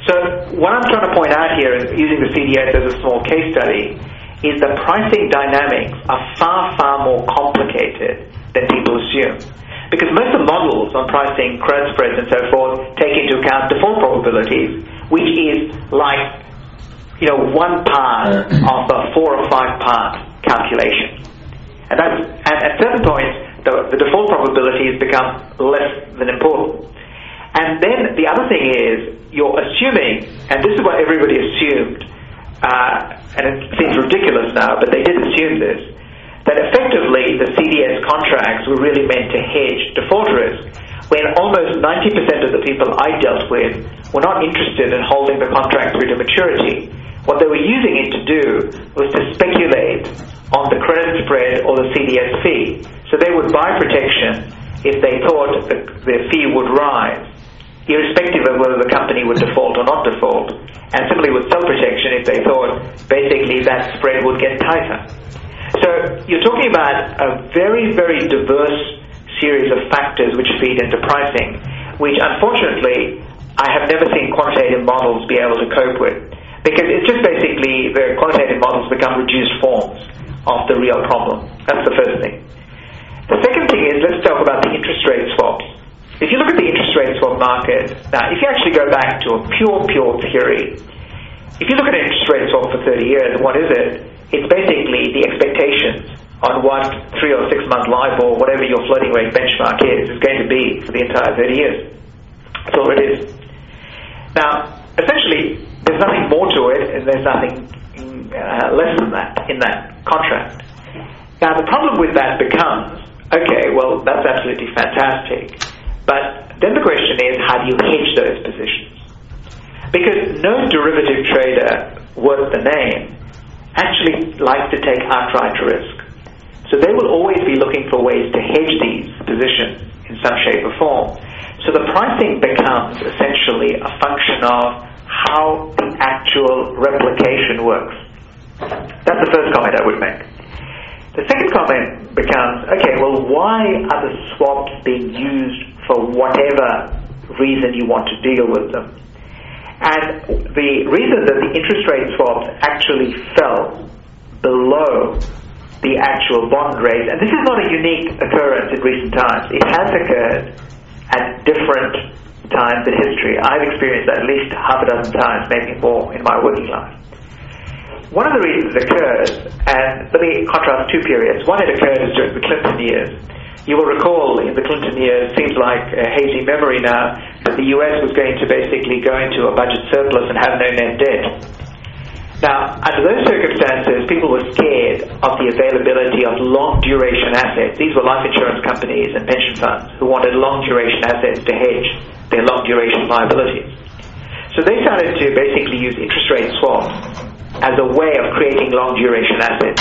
So what I'm trying to point out here, using the C D S as a small case study, is the pricing dynamics are far, far more complicated than people assume. Because most of the models on pricing credit spreads and so forth take into account default probabilities, which is like, you know, one part of a four or five part calculation. And, that's, and at certain points, the, the default probability has become less than important. And then the other thing is, you're assuming, and this is what everybody assumed, uh, and it seems ridiculous now, but they did assume this, that effectively the C D S contracts were really meant to hedge default risk, when almost ninety percent of the people I dealt with were not interested in holding the contract through to maturity. What they were using it to do was to speculate on the credit spread or the C D S fee. So they would buy protection if they thought the, the fee would rise, irrespective of whether the company would default or not default, and simply would sell protection if they thought basically that spread would get tighter. So you're talking about a very, very diverse series of factors which feed into pricing, which unfortunately I have never seen quantitative models be able to cope with, because it's just basically the quantitative models become reduced forms of the real problem. That's the first thing. The second thing is, let's talk about the interest rate swaps. If you look at the interest rate swap market, now if you actually go back to a pure, pure theory, if you look at an interest rate swap for thirty years, what is it? It's basically the expectations on what three or six month LIBOR, whatever your floating rate benchmark is, is going to be for the entire thirty years. That's all it is. Now, essentially, there's nothing more to it, and there's nothing uh, less than that in that contract. Now, the problem with that becomes, okay, well, that's absolutely fantastic, but then the question is, how do you hedge those positions? Because no derivative trader worth the name actually likes to take outright risk. So they will always be looking for ways to hedge these positions in some shape or form. So the pricing becomes essentially a function of how the actual replication works. That's the first comment I would make. The second comment becomes, okay, well, why are the swaps being used for whatever reason you want to deal with them? And the reason that the interest rate swaps actually fell below the actual bond rate, and this is not a unique occurrence in recent times, it has occurred at different times in history. I've experienced that at least half a dozen times, maybe more, in my working life. One of the reasons it occurs, and let me contrast two periods. One, it occurred during the Clinton years. You will recall in the Clinton years, seems like a hazy memory now, that the U S was going to basically go into a budget surplus and have no net debt. Now, under those circumstances, people were scared of the availability of long-duration assets. These were life insurance companies and pension funds who wanted long-duration assets to hedge their long-duration liabilities. So they started to basically use interest rate swaps as a way of creating long-duration assets.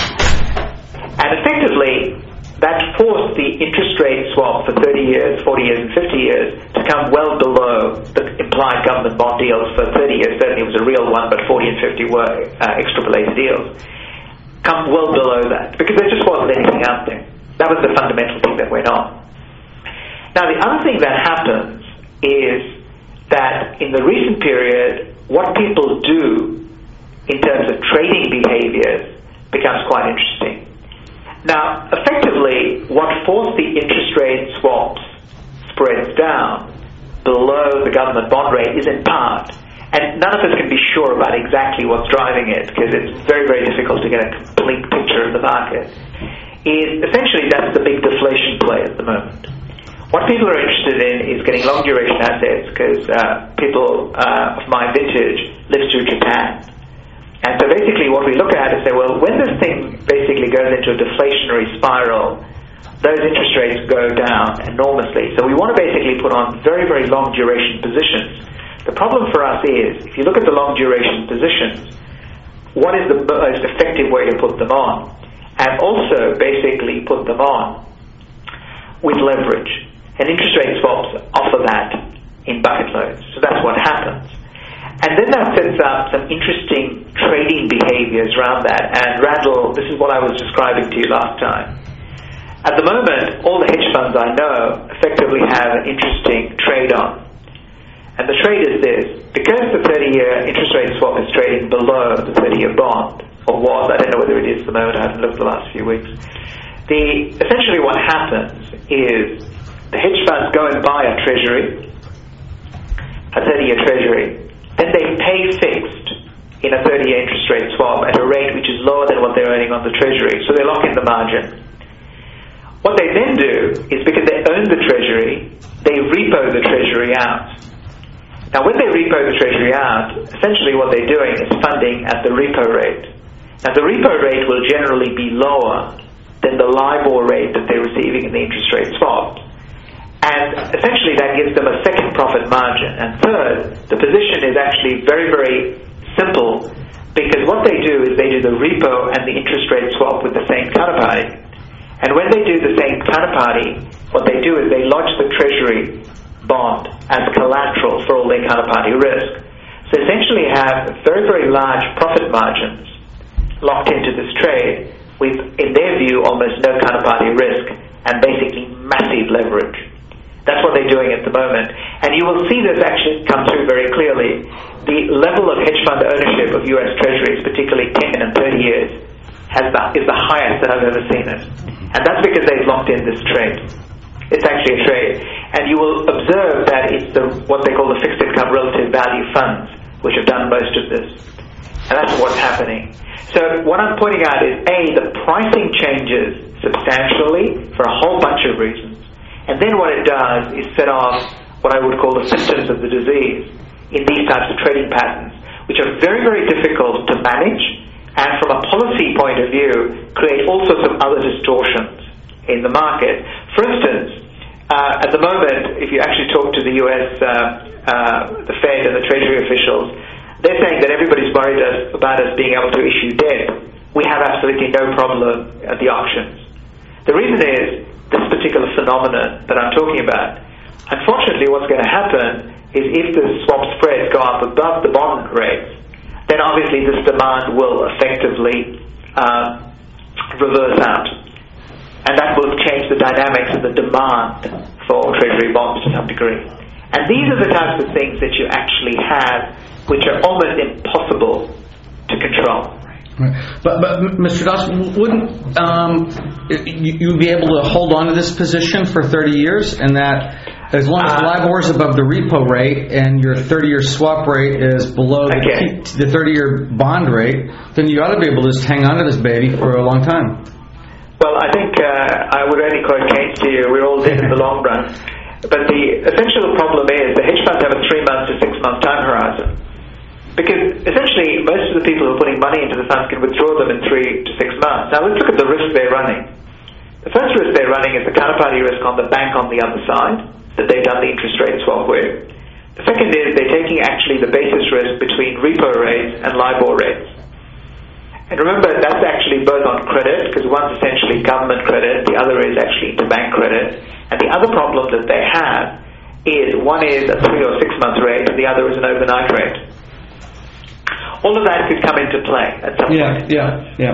And effectively, that forced the interest rate swap for thirty years, forty years, and fifty years to come well below the implied government bond deals for thirty years. Certainly it was a real one, but forty and fifty were uh, extrapolated deals. Come well below that, because there just wasn't anything out there. That was the fundamental thing that went on. Now, the other thing that happens is that in the recent period, what people do in terms of trading behaviors becomes quite interesting. Now, effectively, what forced the interest rate swaps spreads down below the government bond rate is in part, and none of us can be sure about exactly what's driving it, because it's very, very difficult to get a complete picture of the market, is essentially that's the big deflation play at the moment. What people are interested in is getting long duration assets, because uh, people uh, of my vintage live through Japan. And so basically what we look at is say, well, when this thing basically goes into a deflationary spiral, those interest rates go down enormously. So we want to basically put on very, very long duration positions. The problem for us is, if you look at the long duration positions, what is the most effective way to put them on? And also basically put them on with leverage. And interest rate swaps offer that in bucket loads. So that's what happens. And then that sets up some interesting trading behaviors around that. And Randall, this is what I was describing to you last time. At the moment, all the hedge funds I know effectively have an interesting trade on. And the trade is this: because the thirty-year interest rate swap is trading below the thirty-year bond, or was, I don't know whether it is at the moment, I haven't looked the last few weeks. The, essentially what happens is the hedge funds go and buy a treasury, a thirty-year treasury, then they pay fixed in a thirty-year interest rate swap at a rate which is lower than what they're earning on the Treasury. So they lock in the margin. What they then do is, because they own the Treasury, they repo the Treasury out. Now when they repo the Treasury out, essentially what they're doing is funding at the repo rate. Now the repo rate will generally be lower than the LIBOR rate that they're receiving in the interest rate swap. And essentially that gives them a second profit margin. And third, the position is actually very, very simple, because what they do is they do the repo and the interest rate swap with the same counterparty. And when they do the same counterparty, what they do is they lodge the Treasury bond as collateral for all their counterparty risk. So essentially have very, very large profit margins locked into this trade with, in their view, almost no counterparty risk and basically massive leverage. That's what they're doing at the moment. And you will see this actually come through very clearly. The level of hedge fund ownership of U S Treasuries, particularly ten and thirty years, has the, is the highest that I've ever seen it. And that's because they've locked in this trade. It's actually a trade. And you will observe that it's the what they call the fixed income relative value funds which have done most of this. And that's what's happening. So what I'm pointing out is, A, the pricing changes substantially for a whole bunch of reasons. And then what it does is set off what I would call the symptoms of the disease in these types of trading patterns, which are very, very difficult to manage, and from a policy point of view, create all sorts of other distortions in the market. For instance, uh, at the moment, if you actually talk to the U S, uh, uh, the Fed and the Treasury officials, they're saying that everybody's worried us, about us being able to issue debt. We have absolutely no problem at the auctions. The reason is this particular phenomenon that I'm talking about. Unfortunately, what's going to happen is if the swap spreads go up above the bond rates, then obviously this demand will effectively uh, reverse out. And that will change the dynamics of the demand for Treasury bonds to some degree. And these are the types of things that you actually have which are almost impossible to control. Right. But, but Mister Das, wouldn't um, you, you be able to hold on to this position for thirty years, and that as long as uh, LIBOR is above the repo rate and your thirty-year swap rate is below okay. the thirty-year bond rate, then you ought to be able to just hang on to this baby for a long time? Well, I think uh, I would only quote Keynes to you. We're all dead in the long run. But the essential problem is the hedge funds have a three-month to six-month time horizon. Because essentially, most of the people who are putting money into the funds can withdraw them in three to six months. Now let's look at the risk they're running. The first risk they're running is the counterparty risk on the bank on the other side that they've done the interest rate swap with. The second is they're taking actually the basis risk between repo rates and LIBOR rates. And remember, that's actually both on credit, because one's essentially government credit, the other is actually interbank credit. And the other problem that they have is one is a three or six month rate and the other is an overnight rate. All of that could come into play at some yeah, point. Yeah, yeah,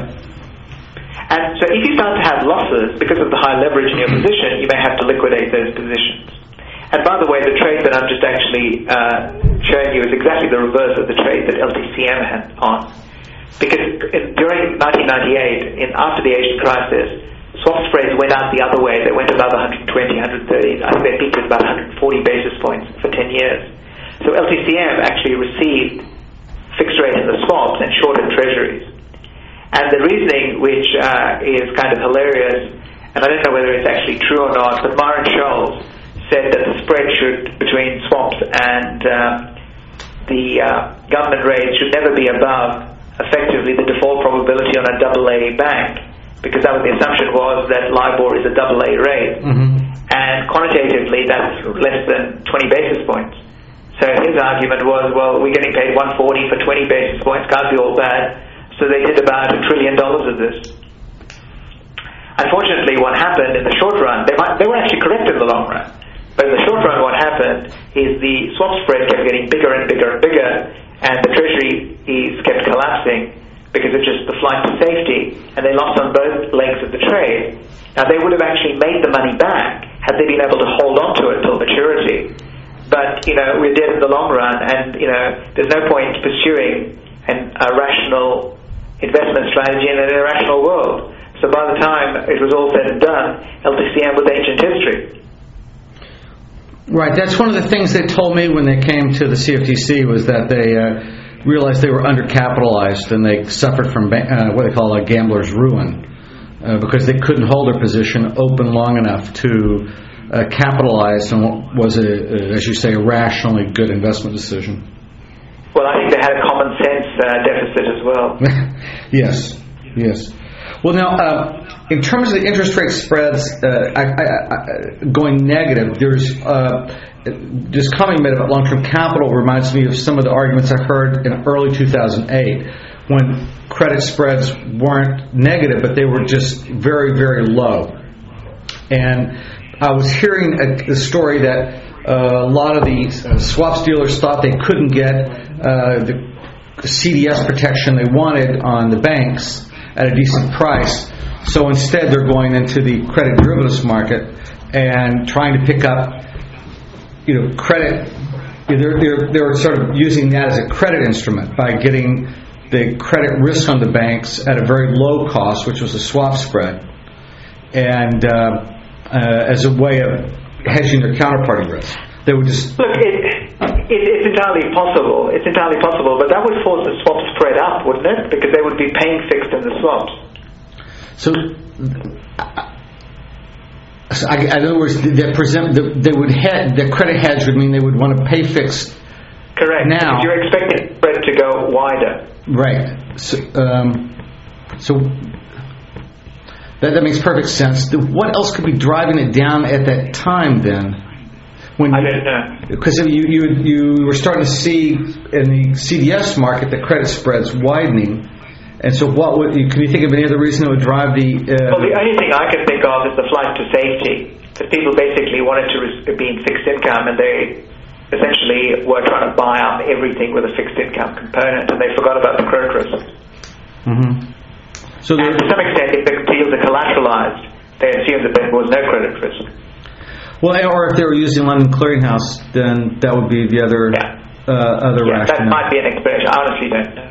And so if you start to have losses because of the high leverage in your position, you may have to liquidate those positions. And by the way, the trade that I'm just actually uh, showing you is exactly the reverse of the trade that L T C M had on. Because in, during nineteen ninety-eight, in, after the Asian crisis, swap spreads went out the other way. They went above one hundred twenty, one hundred thirty. I think they peaked at about one hundred forty basis points for ten years. So L T C M actually received fixed rate in the swaps and shorted treasuries. And the reasoning, which uh, is kind of hilarious, and I don't know whether it's actually true or not, but Myron Scholes said that the spread should between swaps and uh, the uh, government rates should never be above effectively the default probability on a double A bank, because that was the assumption was that LIBOR is a double A rate. Mm-hmm. And quantitatively that's less than twenty basis points. So his argument was, well, we're getting paid one forty for twenty basis points, can't be all bad. So they did about a trillion dollars of this. Unfortunately, what happened in the short run, they, might, they were actually correct in the long run, but in the short run what happened is the swap spread kept getting bigger and bigger and bigger, and the treasury is kept collapsing because of just the flight to safety, and they lost on both legs of the trade. Now they would have actually made the money back had they been able to hold on to it till maturity. But, you know, we're dead in the long run, and, you know, there's no point pursuing an, a rational investment strategy in an irrational world. So by the time it was all said and done, L T C M was ancient history. Right, that's one of the things they told me when they came to the C F T C, was that they uh, realized they were undercapitalized and they suffered from uh, what they call a gambler's ruin uh, because they couldn't hold their position open long enough to uh, capitalize on what was, a, a, as you say, a rationally good investment decision. Well, I think they had a common sense uh, deficit as well. Yes, yes. Well, now, uh, in terms of the interest rate spreads uh, I, I, I, going negative, there's uh, this comment you made about long-term capital reminds me of some of the arguments I heard in early two thousand eight when credit spreads weren't negative, but they were just very, very low. And I was hearing a, a story that uh, a lot of the uh, swaps dealers thought they couldn't get uh, the C D S protection they wanted on the banks at a decent price. So instead they're going into the credit derivatives market and trying to pick up, you know, credit. They're, they're, they're sort of using that as a credit instrument by getting the credit risk on the banks at a very low cost, which was a swap spread, and uh, uh, as a way of hedging their counterparty risk. They would just look. It, it, it's entirely possible. It's entirely possible, but that would force the swap spread up, wouldn't it? Because they would be paying fixed in the swaps. So, so I, in other words, they present they would hedge, the credit hedge would mean they would want to pay fixed. Correct. Now because you're expecting spread to go wider. Right. So, um, so that that makes perfect sense. What else could be driving it down at that time then? When I you, don't know. Because you, you you were starting to see in the C D S market the credit spreads widening, and so what would you, can you think of any other reason that would drive the? Uh, well, the only thing I can think of is the flight to safety. Because people basically wanted to be in fixed income, and they essentially were trying to buy up everything with a fixed income component, and they forgot about the credit risk. Mm-hmm. So and to some extent, if the deals are collateralized, they assumed that there was no credit risk. Well, or if they were using London Clearinghouse, then that would be the other yeah. uh, other yeah, rationale. That might be an explanation. I honestly don't know.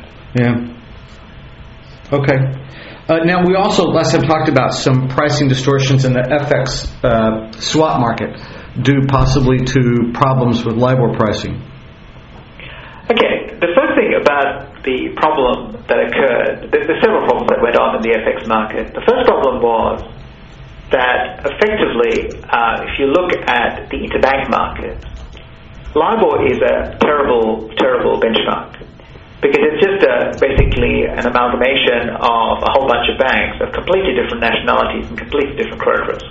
Yeah. Okay. Uh, now, we also last time talked about some pricing distortions in the F X uh, swap market due possibly to problems with LIBOR pricing. Okay. The first thing about the problem that occurred, there's several problems that went on in the F X market. The first problem was that effectively, uh, if you look at the interbank market, LIBOR is a terrible, terrible benchmark because it's just a, basically an amalgamation of a whole bunch of banks of completely different nationalities and completely different credit risk.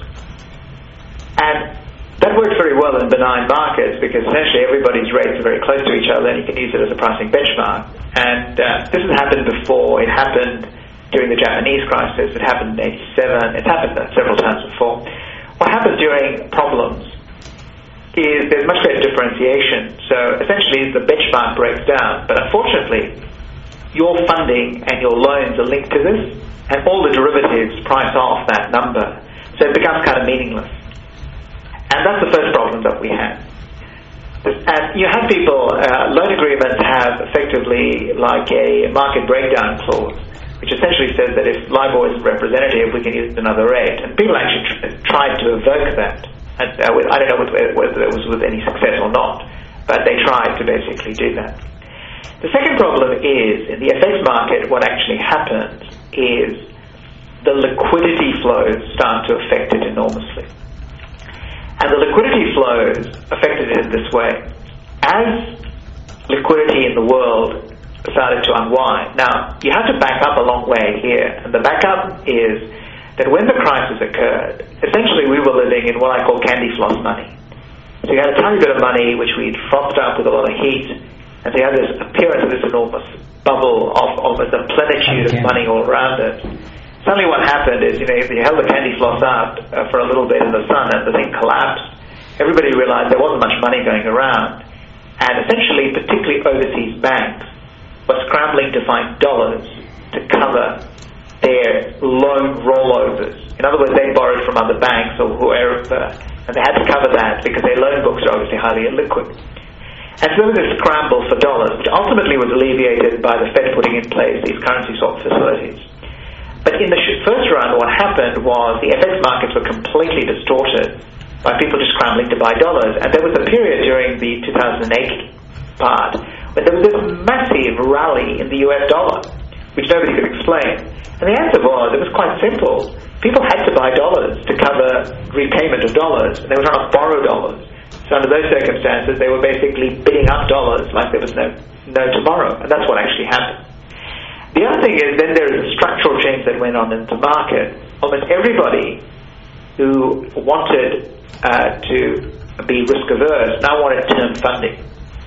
And that works very well in benign markets because essentially everybody's rates are very close to each other and you can use it as a pricing benchmark. And uh, this has happened before. It happened during the Japanese crisis. It happened in eighty-seven. It's happened several times before. What happens during problems is there's much greater differentiation. So essentially the benchmark breaks down. But unfortunately, your funding and your loans are linked to this, and all the derivatives price off that number. So it becomes kind of meaningless. And that's the first problem that we have. And you have people, uh, loan agreements have effectively like a market breakdown clause, which essentially says that if LIBOR isn't representative, we can use another rate. And people actually tr- tried to evoke that. And, uh, with, I don't know whether, whether it was with any success or not, but they tried to basically do that. The second problem is, in the F X market, what actually happens is the liquidity flows start to affect it enormously. And the liquidity flows affected it in this way. As liquidity in the world started to unwind. Now, you have to back up a long way here, and the backup is that when the crisis occurred, essentially we were living in what I call candy floss money. So you had a tiny bit of money which we'd frothed up with a lot of heat, and so you had this appearance of this enormous bubble of almost a plenitude of money all around it. Suddenly what happened is, you know, if you held the candy floss out uh, for a little bit in the sun and the thing collapsed, everybody realized there wasn't much money going around. And essentially, particularly overseas banks, were scrambling to find dollars to cover their loan rollovers. In other words, they borrowed from other banks or whoever, and they had to cover that because their loan books are obviously highly illiquid. And so there was a scramble for dollars, which ultimately was alleviated by the Fed putting in place these currency swap facilities. But in the first round, what happened was the F X markets were completely distorted by people just scrambling to buy dollars. And there was a period during the two thousand eight part when there was this massive rally in the U S dollar, which nobody could explain? And the answer was, it was quite simple. People had to buy dollars to cover repayment of dollars, and they were trying to borrow dollars. So under those circumstances, they were basically bidding up dollars like there was no, no tomorrow, and that's what actually happened. The other thing is, then there is a structural change that went on in the market. Almost everybody who wanted uh, to be risk-averse now wanted term funding.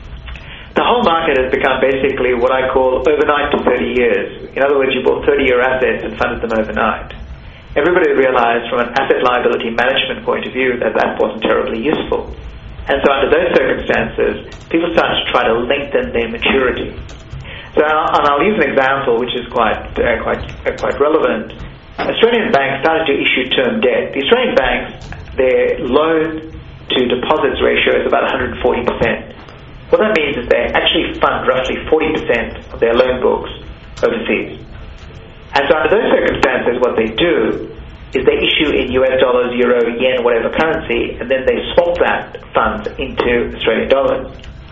The whole market has become basically what I call overnight to thirty years. In other words, you bought thirty-year assets and funded them overnight. Everybody realized from an asset liability management point of view that that wasn't terribly useful. And so under those circumstances, people started to try to lengthen their maturity. So, and I'll use an example which is quite uh, quite uh, quite relevant. Australian banks started to issue term debt. The Australian banks, their loan to deposits ratio is about one hundred forty percent. What that means is they actually fund roughly forty percent of their loan books overseas. And so under those circumstances, what they do is they issue in U S dollars, euro, yen, whatever currency, and then they swap that funds into Australian dollars.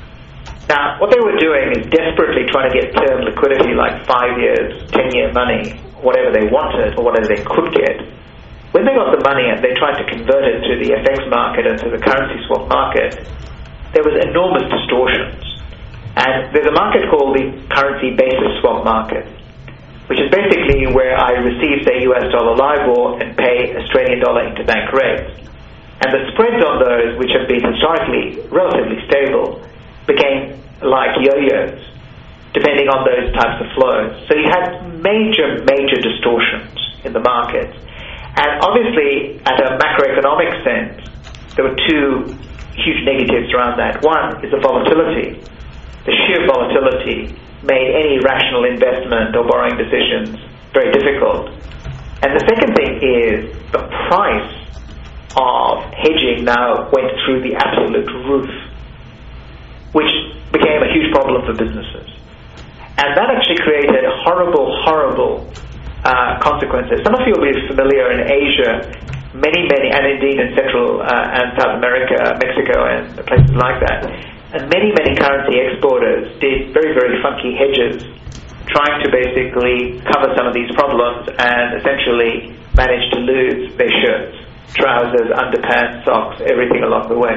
Now, what they were doing is desperately trying to get term liquidity, like five years, ten-year money, whatever they wanted or whatever they could get. When they got the money and they tried to convert it to the F X market and to the currency swap market, there was enormous distortions. And there's a market called the currency basis swap market, which is basically where I receive, say, U S dollar LIBOR and pay Australian dollar interbank rates. And the spreads on those, which have been historically relatively stable, became like yo-yos, depending on those types of flows. So you had major, major distortions in the market. And obviously, at a macroeconomic sense, there were two huge negatives around that. One is the volatility. The sheer volatility made any rational investment or borrowing decisions very difficult. And the second thing is the price of hedging now went through the absolute roof, which became a huge problem for businesses. And that actually created horrible, horrible uh, consequences. Some of you will be familiar in Asia, many, many, and indeed in Central uh, and South America, Mexico and places like that. And many, many currency exporters did very, very funky hedges, trying to basically cover some of these problems and essentially managed to lose their shirts, trousers, underpants, socks, everything along the way.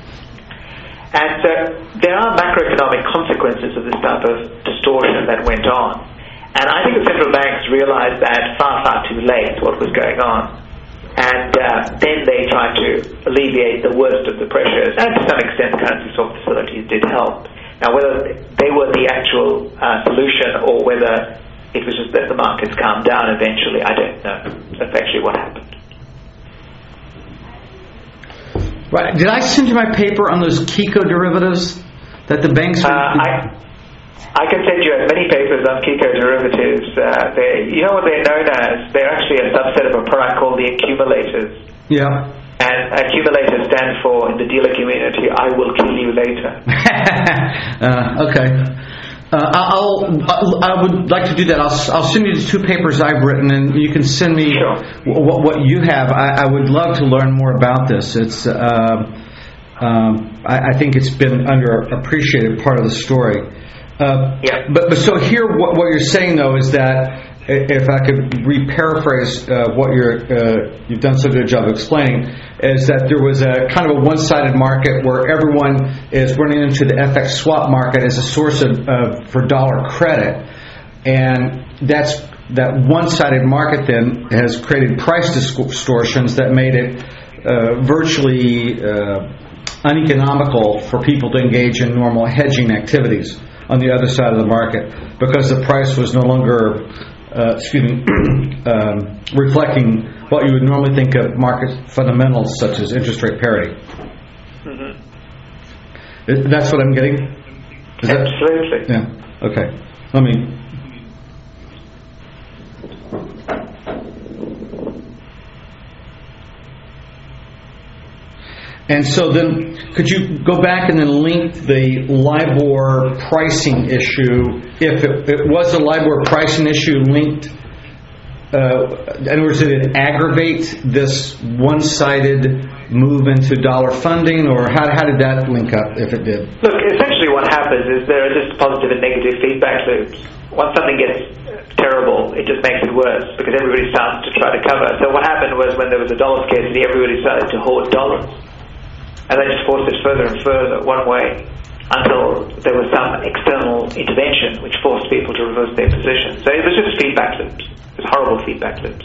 And so there are macroeconomic consequences of this type of distortion that went on. And I think the central banks realized that far, far too late what was going on. And uh, then they tried to alleviate the worst of the pressures. And to some extent, currency swap facilities did help. Now, whether they were the actual uh, solution or whether it was just that the markets calmed down eventually, I don't know. That's actually what happened. Right. Did I send you my paper on those Kiko derivatives that the banks? Uh, I I can send you as many papers on Kiko derivatives. Uh, they, you know what they're known as? They're actually a subset of a product called the accumulators. Yeah. And accumulators stand for, in the dealer community, I will kill you later. uh, okay. Uh, I'll, I'll, I would like to do that. I'll, I'll send you the two papers I've written, and you can send me sure. what, what you have. I, I would love to learn more about this. It's, uh, um, I, I think it's been underappreciated part of the story. Uh, yeah. But, but so here, what, what you're saying though is that, if I could re-paraphrase uh, what you're, uh, you've done such a good job of explaining, is that there was a kind of a one-sided market where everyone is running into the F X swap market as a source of uh, for dollar credit, and that's that one-sided market then has created price distortions that made it uh, virtually uh, uneconomical for people to engage in normal hedging activities on the other side of the market because the price was no longer Uh, excuse me, um, reflecting what you would normally think of market fundamentals such as interest rate parity. Mm-hmm. That's what I'm getting? Is Absolutely. That, yeah. Okay. Let me. And so then, could you go back and then link the LIBOR pricing issue, if it, it was a LIBOR pricing issue linked, uh, in other words, did it aggravate this one-sided move into dollar funding, or how, how did that link up, if it did? Look, essentially what happens is there are just positive and negative feedback loops. Once something gets terrible, it just makes it worse because everybody starts to try to cover. So what happened was when there was a dollar scarcity, everybody started to hoard dollars. And they just forced it further and further one way until there was some external intervention which forced people to reverse their position. So it was just feedback loops. It was horrible feedback loops.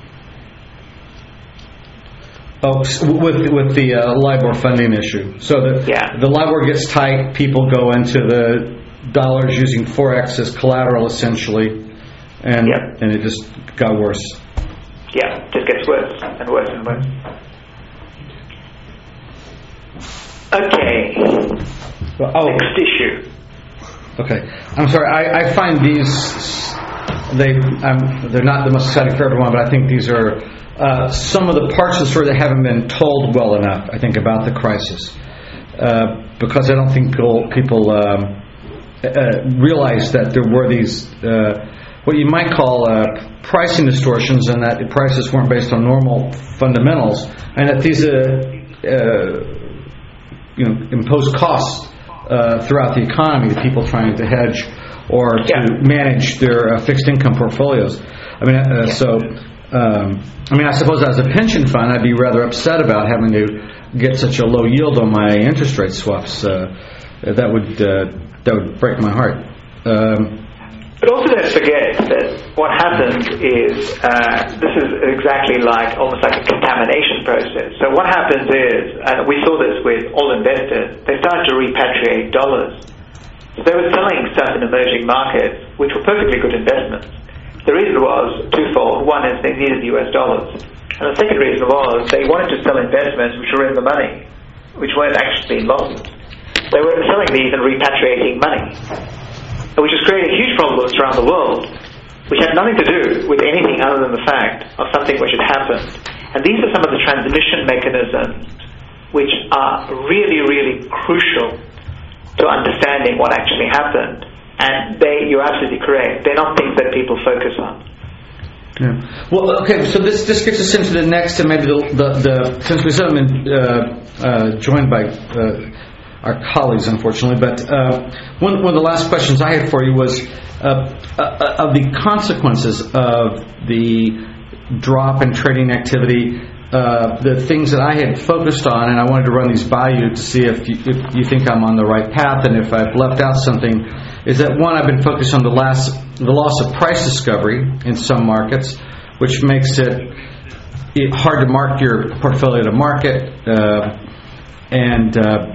Oh, with with the uh, LIBOR funding issue. So the yeah. the LIBOR gets tight, people go into the dollars using Forex as collateral essentially, and yep. and it just got worse. Yeah, it just gets worse and worse and worse. Okay. Oh. Next issue. Okay. I'm sorry. I, I find these they um, they're not the most exciting for everyone, but I think these are uh, some of the parts of the story that haven't been told well enough. I think about the crisis uh, because I don't think people, people um, uh, realize that there were these uh, what you might call uh, pricing distortions, and that the prices weren't based on normal fundamentals, and that these uh, uh, you know, impose costs uh, throughout the economy to people trying to hedge or to yeah. manage their uh, fixed income portfolios. I mean, uh, so um, I mean, I suppose as a pension fund, I'd be rather upset about having to get such a low yield on my interest rate swaps. Uh, that would uh, that would break my heart. Um, But also don't forget that what happens is, uh, this is exactly like, almost like a contamination process. So what happens is, and we saw this with all investors, they started to repatriate dollars. So they were selling stuff in emerging markets, which were perfectly good investments. The reason was twofold. One is they needed U S dollars. And the second reason was they wanted to sell investments which were in the money, which weren't actually losses. They were selling these and repatriating money, which is creating huge problems around the world, which had nothing to do with anything other than the fact of something which had happened. And these are some of the transmission mechanisms which are really, really crucial to understanding what actually happened. And they, you're absolutely correct, they're not things that people focus on. Yeah. Well, okay, so this this gets us into the next, and maybe the, the, the since we haven't been uh, uh, joined by uh, our colleagues, unfortunately, but uh, one, one of the last questions I had for you was uh, uh, of the consequences of the drop in trading activity, uh, the things that I had focused on, and I wanted to run these by you to see if you, if you think I'm on the right path, and if I've left out something, is that one, I've been focused on the last, the loss of price discovery in some markets, which makes it, it hard to mark your portfolio to market, uh, and uh,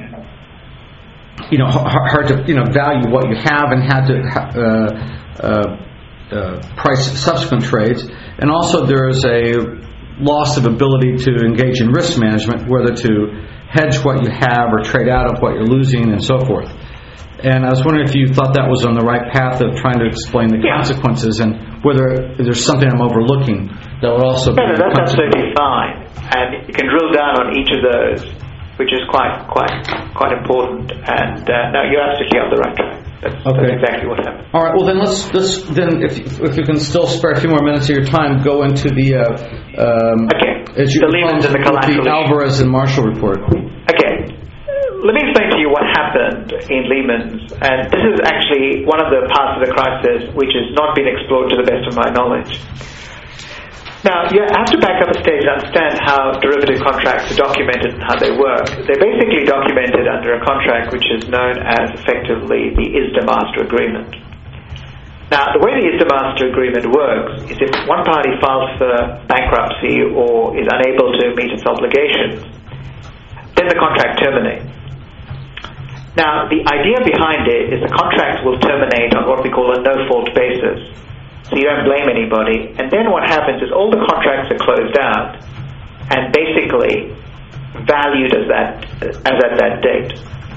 you know, hard to you know value what you have and how to uh, uh, uh, price subsequent trades. And also there's a loss of ability to engage in risk management, whether to hedge what you have or trade out of what you're losing and so forth. And I was wondering if you thought that was on the right path of trying to explain the yeah. consequences, and whether there's something I'm overlooking that would also be... No, no, that's absolutely fine. And you can drill down on each of those, which is quite quite, quite important. And uh, no, you're absolutely on the right track. That's, okay. that's exactly what happened. All right. Well, then let's, let's then if if you can still spare a few more minutes of your time, go into the uh, um, okay. As you the Lehman and the collateral. The Alvarez and Marshall report. Okay. Let me explain to you what happened in Lehman's, and this is actually one of the parts of the crisis which has not been explored to the best of my knowledge. Now, you have to back up a stage to understand how derivative contracts are documented and how they work. They're basically documented under a contract which is known as effectively the I S D A Master Agreement. Now, the way the I S D A Master Agreement works is if one party files for bankruptcy or is unable to meet its obligations, then the contract terminates. Now, the idea behind it is the contract will terminate on what we call a no-fault basis. So you don't blame anybody. And then what happens is all the contracts are closed out and basically valued as that as at that date.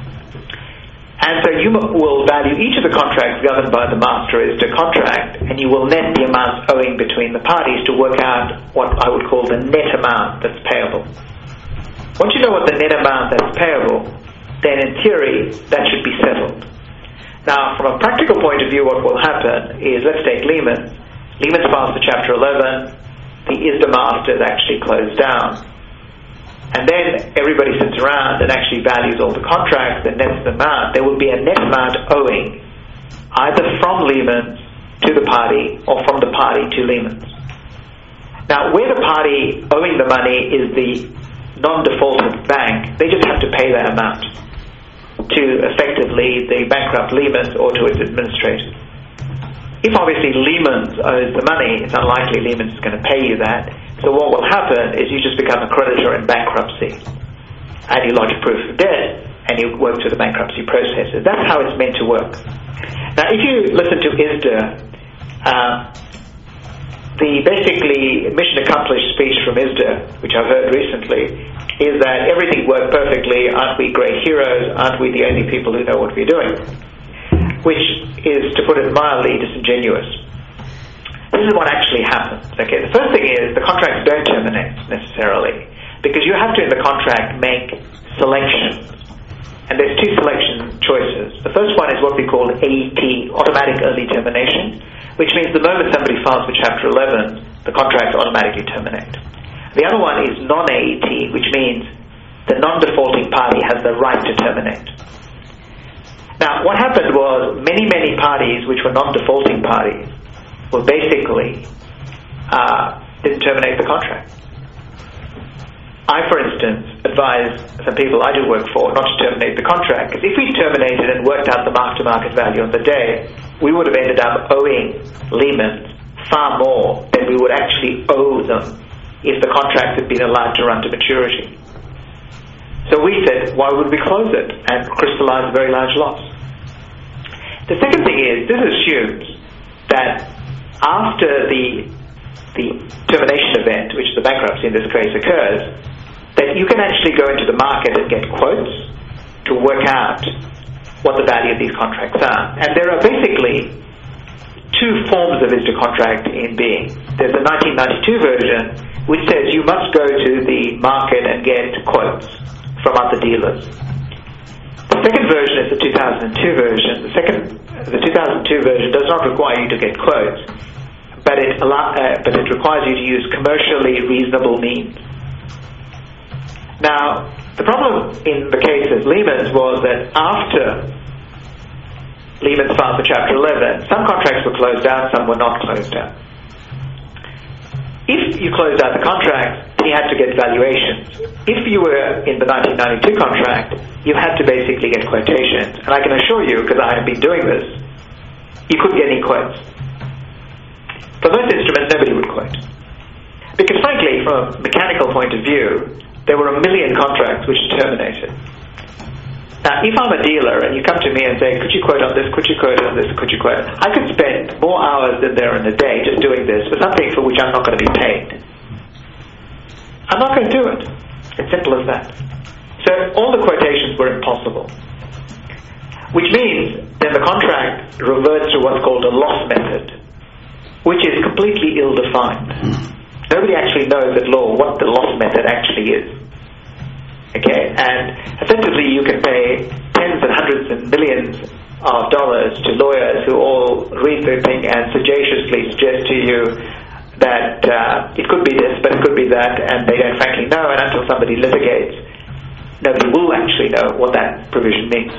And so you will value each of the contracts governed by the master I S D A contract, and you will net the amounts owing between the parties to work out what I would call the net amount that's payable. Once you know what the net amount that's payable, then in theory, that should be settled. Now, from a practical point of view, what will happen is, let's take Lehman. Lehman's passed for Chapter eleven. The I S D A Master is actually closed down. And and then everybody sits around and actually values all the contracts and nets them out, there will be a net amount owing either from Lehman's to the party or from the party to Lehman's. Now, where the party owing the money is the non-defaulted bank, they just have to pay that amount to effectively the bankrupt Lehman's or to its administrators. If obviously Lehman's owes the money, it's unlikely Lehman's is going to pay you that. So what will happen is you just become a creditor in bankruptcy, and you lodge a proof of debt, and you work through the bankruptcy processes. That's how it's meant to work. Now, if you listen to I S D A, uh, the basically mission accomplished speech from I S D A, which I've heard recently, is that everything worked perfectly. Aren't we great heroes? Aren't we the only people who know what we're doing? Which is, to put it mildly, disingenuous. This is what actually happens. Okay, the first thing is the contracts don't terminate necessarily, because you have to in the contract make selections, and there's two selection choices. The first one is what we call A E T, automatic early termination, which means the moment somebody files for Chapter eleven, the contracts automatically terminate. The other one is non-A E T, which means the non-defaulting party has the right to terminate. Now, what happened was many, many parties which were non-defaulting parties were basically uh, didn't terminate the contract. I, for instance, advised some people I do work for not to terminate the contract, because if we terminated and worked out the mark-to-market value on the day, we would have ended up owing Lehman far more than we would actually owe them if the contract had been allowed to run to maturity. So we said, why would we close it and crystallize a very large loss? The second thing is, this assumes that after the the termination event, which the bankruptcy in this case occurs, that you can actually go into the market and get quotes to work out what the value of these contracts are. And there are basically two forms of I S D A contract in being. There's a nineteen ninety-two version, which says you must go to the market and get quotes from other dealers. The second version is the two thousand two version. The second, the two thousand two version does not require you to get quotes, but it allow, uh, but it requires you to use commercially reasonable means. Now, the problem in the case of Lehman's was that after Lehman's filed for Chapter eleven, some contracts were closed out, some were not closed out. If you closed out the contract, you had to get valuations. If you were in the nineteen ninety-two contract, you had to basically get quotations. And I can assure you, because I have been doing this, you couldn't get any quotes. For most instruments, nobody would quote. Because frankly, from a mechanical point of view, there were a million contracts which terminated. Now, if I'm a dealer and you come to me and say, could you quote on this, could you quote on this, could you quote, I could spend more hours than there in a day just doing this for something for which I'm not going to be paid. I'm not going to do it. It's simple as that. So all the quotations were impossible. Which means then the contract reverts to what's called a loss method, which is completely ill-defined. Nobody actually knows at law what the loss method actually is. Okay, and effectively you can pay tens and hundreds and millions of dollars to lawyers who all read the thing and sagaciously suggest to you that uh, it could be this, but it could be that, and they don't frankly know, and until somebody litigates, nobody will actually know what that provision means.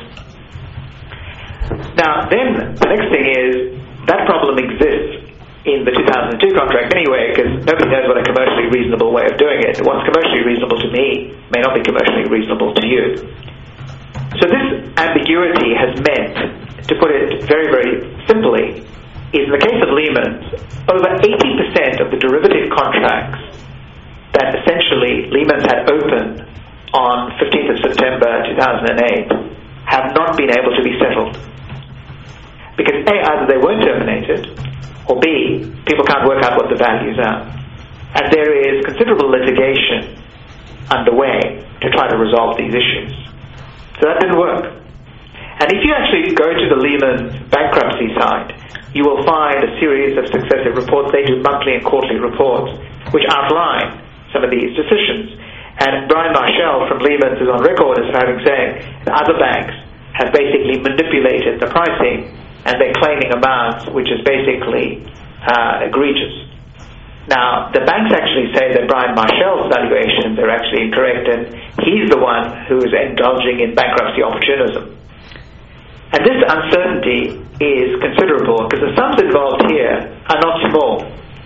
Now, then, the next thing is, that problem exists in the two thousand two contract anyway, because nobody knows what a commercially reasonable way of doing it. What's commercially reasonable to me may not be commercially reasonable to you. So this ambiguity has meant, to put it very, very simply, is in the case of Lehman's, over eighty percent of the derivative contracts that essentially Lehman's had opened on fifteenth of September two thousand eight have not been able to be settled. Because A, either they weren't terminated, or B, people can't work out what the values are. And there is considerable litigation underway to try to resolve these issues. So that didn't work. And if you actually go to the Lehman bankruptcy site, you will find a series of successive reports. They do monthly and quarterly reports which outline some of these decisions. And Brian Marshall from Lehman is on record as having said that other banks have basically manipulated the pricing and they're claiming amounts which is basically uh, egregious. Now, the banks actually say that Brian Marshall's valuations are actually incorrect, and he's the one who is indulging in bankruptcy opportunism. And this uncertainty is considerable because the sums involved here are not small.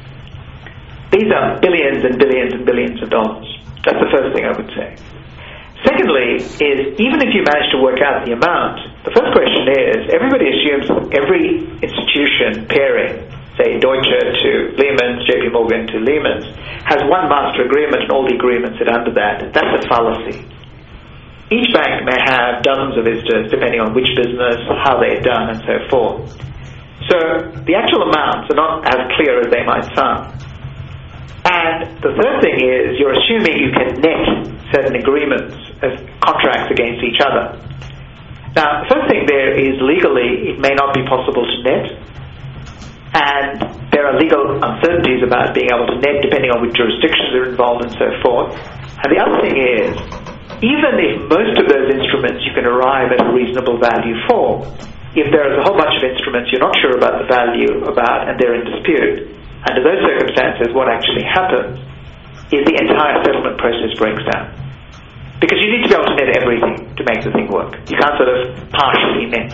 These are billions and billions and billions of dollars. That's the first thing I would say. Secondly is, even if you manage to work out the amount, the first question is, everybody assumes every institution pairing, say Deutsche to Lehman's, J P Morgan to Lehman's, has one master agreement and all the agreements sit under that. That's a fallacy. Each bank may have dozens of visitors depending on which business, how they're done, and so forth. So the actual amounts are not as clear as they might sound. And the third thing is, you're assuming you can net certain agreements as contracts against each other. Now, the first thing there is, legally, it may not be possible to net. And there are legal uncertainties about being able to net depending on which jurisdictions are involved and so forth. And the other thing is, even if most of those instruments you can arrive at a reasonable value for, if there is a whole bunch of instruments you're not sure about the value about and they're in dispute, under those circumstances what actually happens is the entire settlement process breaks down. Because you need to be able to net everything to make the thing work. You can't sort of partially net.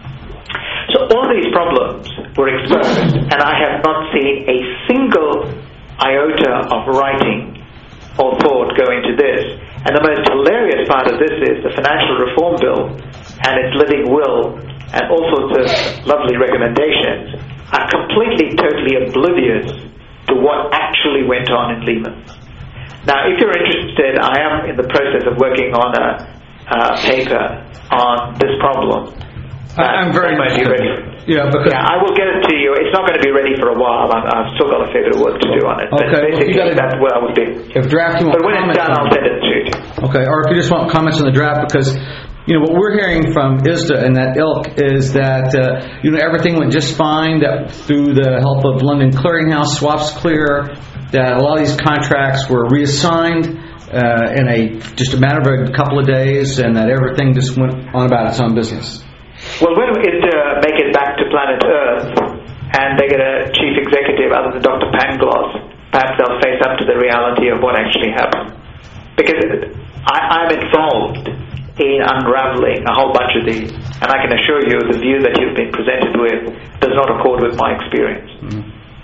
So all these problems were exposed, and I have not seen a single iota of writing or thought go into this. And the most hilarious part of this is the Financial Reform Bill and its living will and all sorts of lovely recommendations are completely, totally oblivious to what actually went on in Lehman. Now, if you're interested, I am in the process of working on a uh, paper on this problem. I'm very much ready. Yeah, because yeah, I will get it to you. It's not going to be ready for a while. I'm, I've still got a fair bit of work to do on it. Okay, but basically, well, that's where I would be. If draft you want but when it's done, I'll send it to you. Okay, or if you just want comments on the draft, because you know what we're hearing from I S D A and that ilk is that uh, you know everything went just fine. That through the help of London Clearinghouse, swaps clear. That a lot of these contracts were reassigned uh, in a just a matter of a couple of days, and that everything just went on about its own business. Well, when it uh, make it back to planet Earth, and they get a chief executive other than Doctor Pangloss, perhaps they'll face up to the reality of what actually happened. Because I, I'm involved in unraveling a whole bunch of these, and I can assure you the view that you've been presented with does not accord with my experience. Mm-hmm.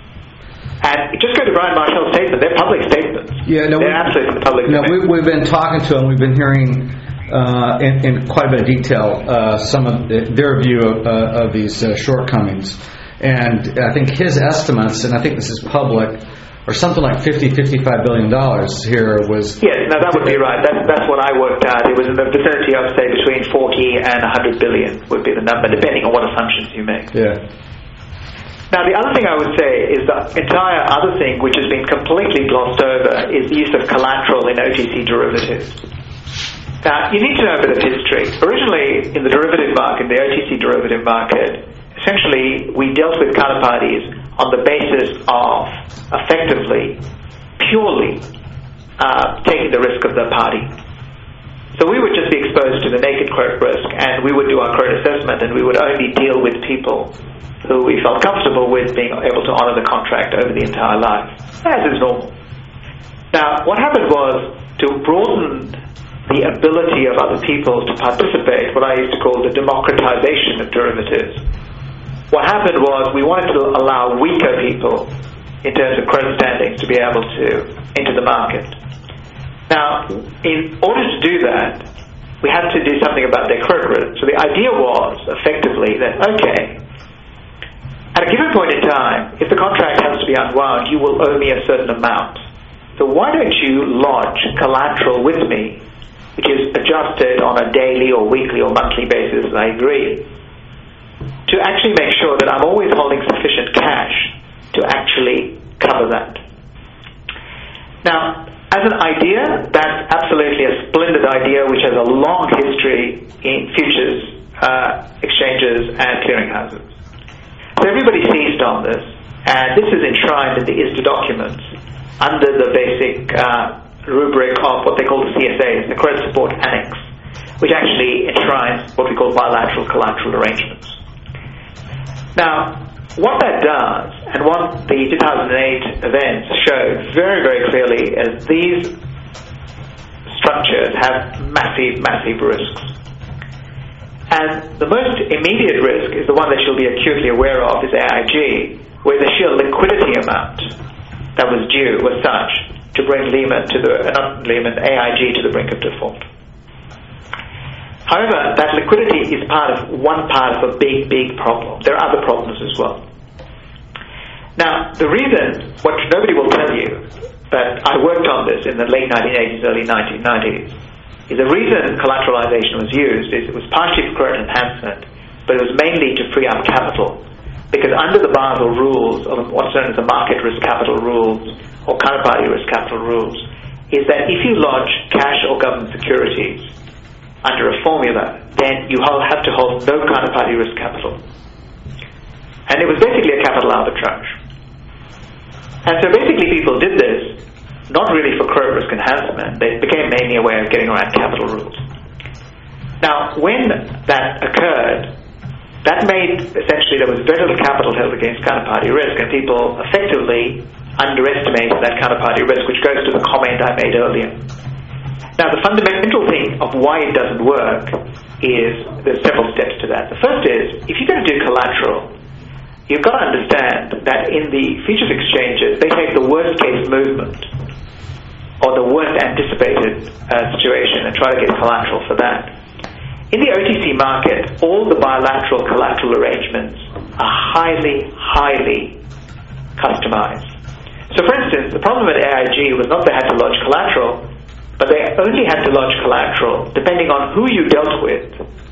And just go to Brian Marshall's statement. They're public statements. Yeah, no, they're we, absolutely public no, statements. We, we've been talking to them. We've been hearing uh, in, in quite a bit of detail uh, some of the, their view of, uh, of these uh, shortcomings. And I think his estimates, and I think this is public, are something like fifty, fifty-five billion dollars here was... Yes, no, that would be right. That's, that's what I worked out. It was in the vicinity of, say, between forty and one hundred billion would be the number, depending on what assumptions you make. Yeah. Now, the other thing I would say is the entire other thing which has been completely glossed over is the use of collateral in O T C derivatives. Now, you need to know a bit of history. Originally, in the derivative market, the O T C derivative market, essentially, we dealt with counterparties on the basis of, effectively, purely uh, taking the risk of the party. So we would just be exposed to the naked credit risk, and we would do our credit assessment, and we would only deal with people who we felt comfortable with being able to honor the contract over the entire life, as is normal. Now, what happened was, to broaden the ability of other people to participate, what I used to call the democratization of derivatives, what happened was we wanted to allow weaker people, in terms of credit standings, to be able to enter the market. Now, in order to do that, we had to do something about their credit risk. So the idea was, effectively, that, okay, at a given point in time, if the contract has to be unwound, you will owe me a certain amount. So why don't you lodge collateral with me, which is adjusted on a daily or weekly or monthly basis, as I agree, to actually make sure that I'm always holding sufficient cash to actually cover that. Now, as an idea, that's absolutely a splendid idea which has a long history in futures uh, exchanges and clearinghouses. So everybody seized on this, and this is enshrined in the I S D A documents under the basic uh, rubric of what they call the C S As, the Credit Support Annex, which actually enshrines what we call bilateral collateral arrangements. Now, what that does, and what the two thousand eight events showed very, very clearly, is these structures have massive, massive risks. And the most immediate risk is the one that you'll be acutely aware of, is A I G, where the sheer liquidity amount that was due was such to bring Lehman to the, uh, not Lehman, A I G to the brink of default. However, that liquidity is part of one part of a big, big problem. There are other problems as well. Now, the reason, what nobody will tell you, but I worked on this in the late nineteen eighties, early nineteen nineties, is the reason collateralization was used is it was partially for credit enhancement, but it was mainly to free up capital. Because under the Basel rules, or what's known as the market risk capital rules, or counterparty risk capital rules, is that if you lodge cash or government securities under a formula, then you have to hold no counterparty risk capital. And it was basically a capital arbitrage. And so basically people did this, not really for credit risk enhancement, they became mainly a way of getting around capital rules. Now, when that occurred, that made, essentially, there was very little capital held against counterparty risk, and people effectively underestimated that counterparty risk, which goes to the comment I made earlier. Now, the fundamental thing of why it doesn't work is, there's several steps to that. The first is, if you're going to do collateral, you've got to understand that in the futures exchanges, they take the worst case movement, or the worst anticipated uh, situation, and try to get collateral for that. In the O T C market, all the bilateral collateral arrangements are highly, highly customized. So for instance, the problem at A I G was not they had to lodge collateral, but they only had to lodge collateral depending on who you dealt with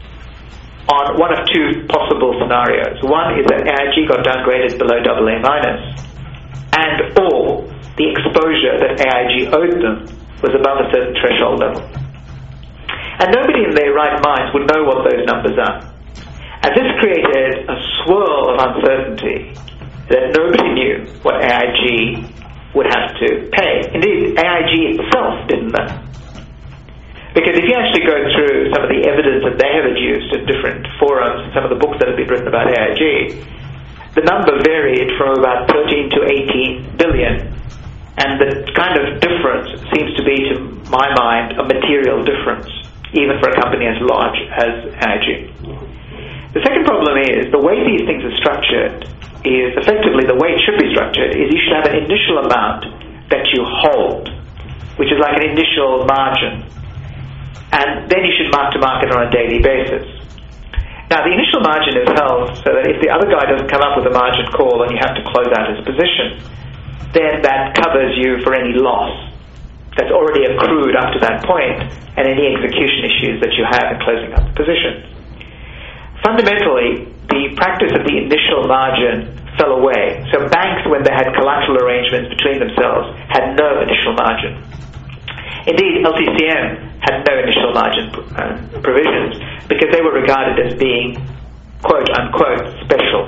on one of two possible scenarios. One is that A I G got downgraded below double A minus, and or the exposure that A I G owed them was above a certain threshold level. And nobody in their right minds would know what those numbers are. And this created a swirl of uncertainty that nobody knew what A I G would have to pay. Indeed, A I G itself didn't know. Because if you actually go through some of the evidence that they have adduced in different forums, and some of the books that have been written about A I G, the number varied from about thirteen to eighteen billion. And the kind of difference seems to be, to my mind, a material difference, even for a company as large as A I G. The second problem is, the way these things are structured is, effectively the way it should be structured is you should have an initial amount that you hold, which is like an initial margin, and then you should mark to market on a daily basis. Now, the initial margin is held so that if the other guy doesn't come up with a margin call and you have to close out his position, then that covers you for any loss that's already accrued up to that point, and any execution issues that you have in closing up the position. Fundamentally, the practice of the initial margin fell away. So banks, when they had collateral arrangements between themselves, had no initial margin. Indeed, L T C M had no initial margin uh, provisions because they were regarded as being, quote unquote, special.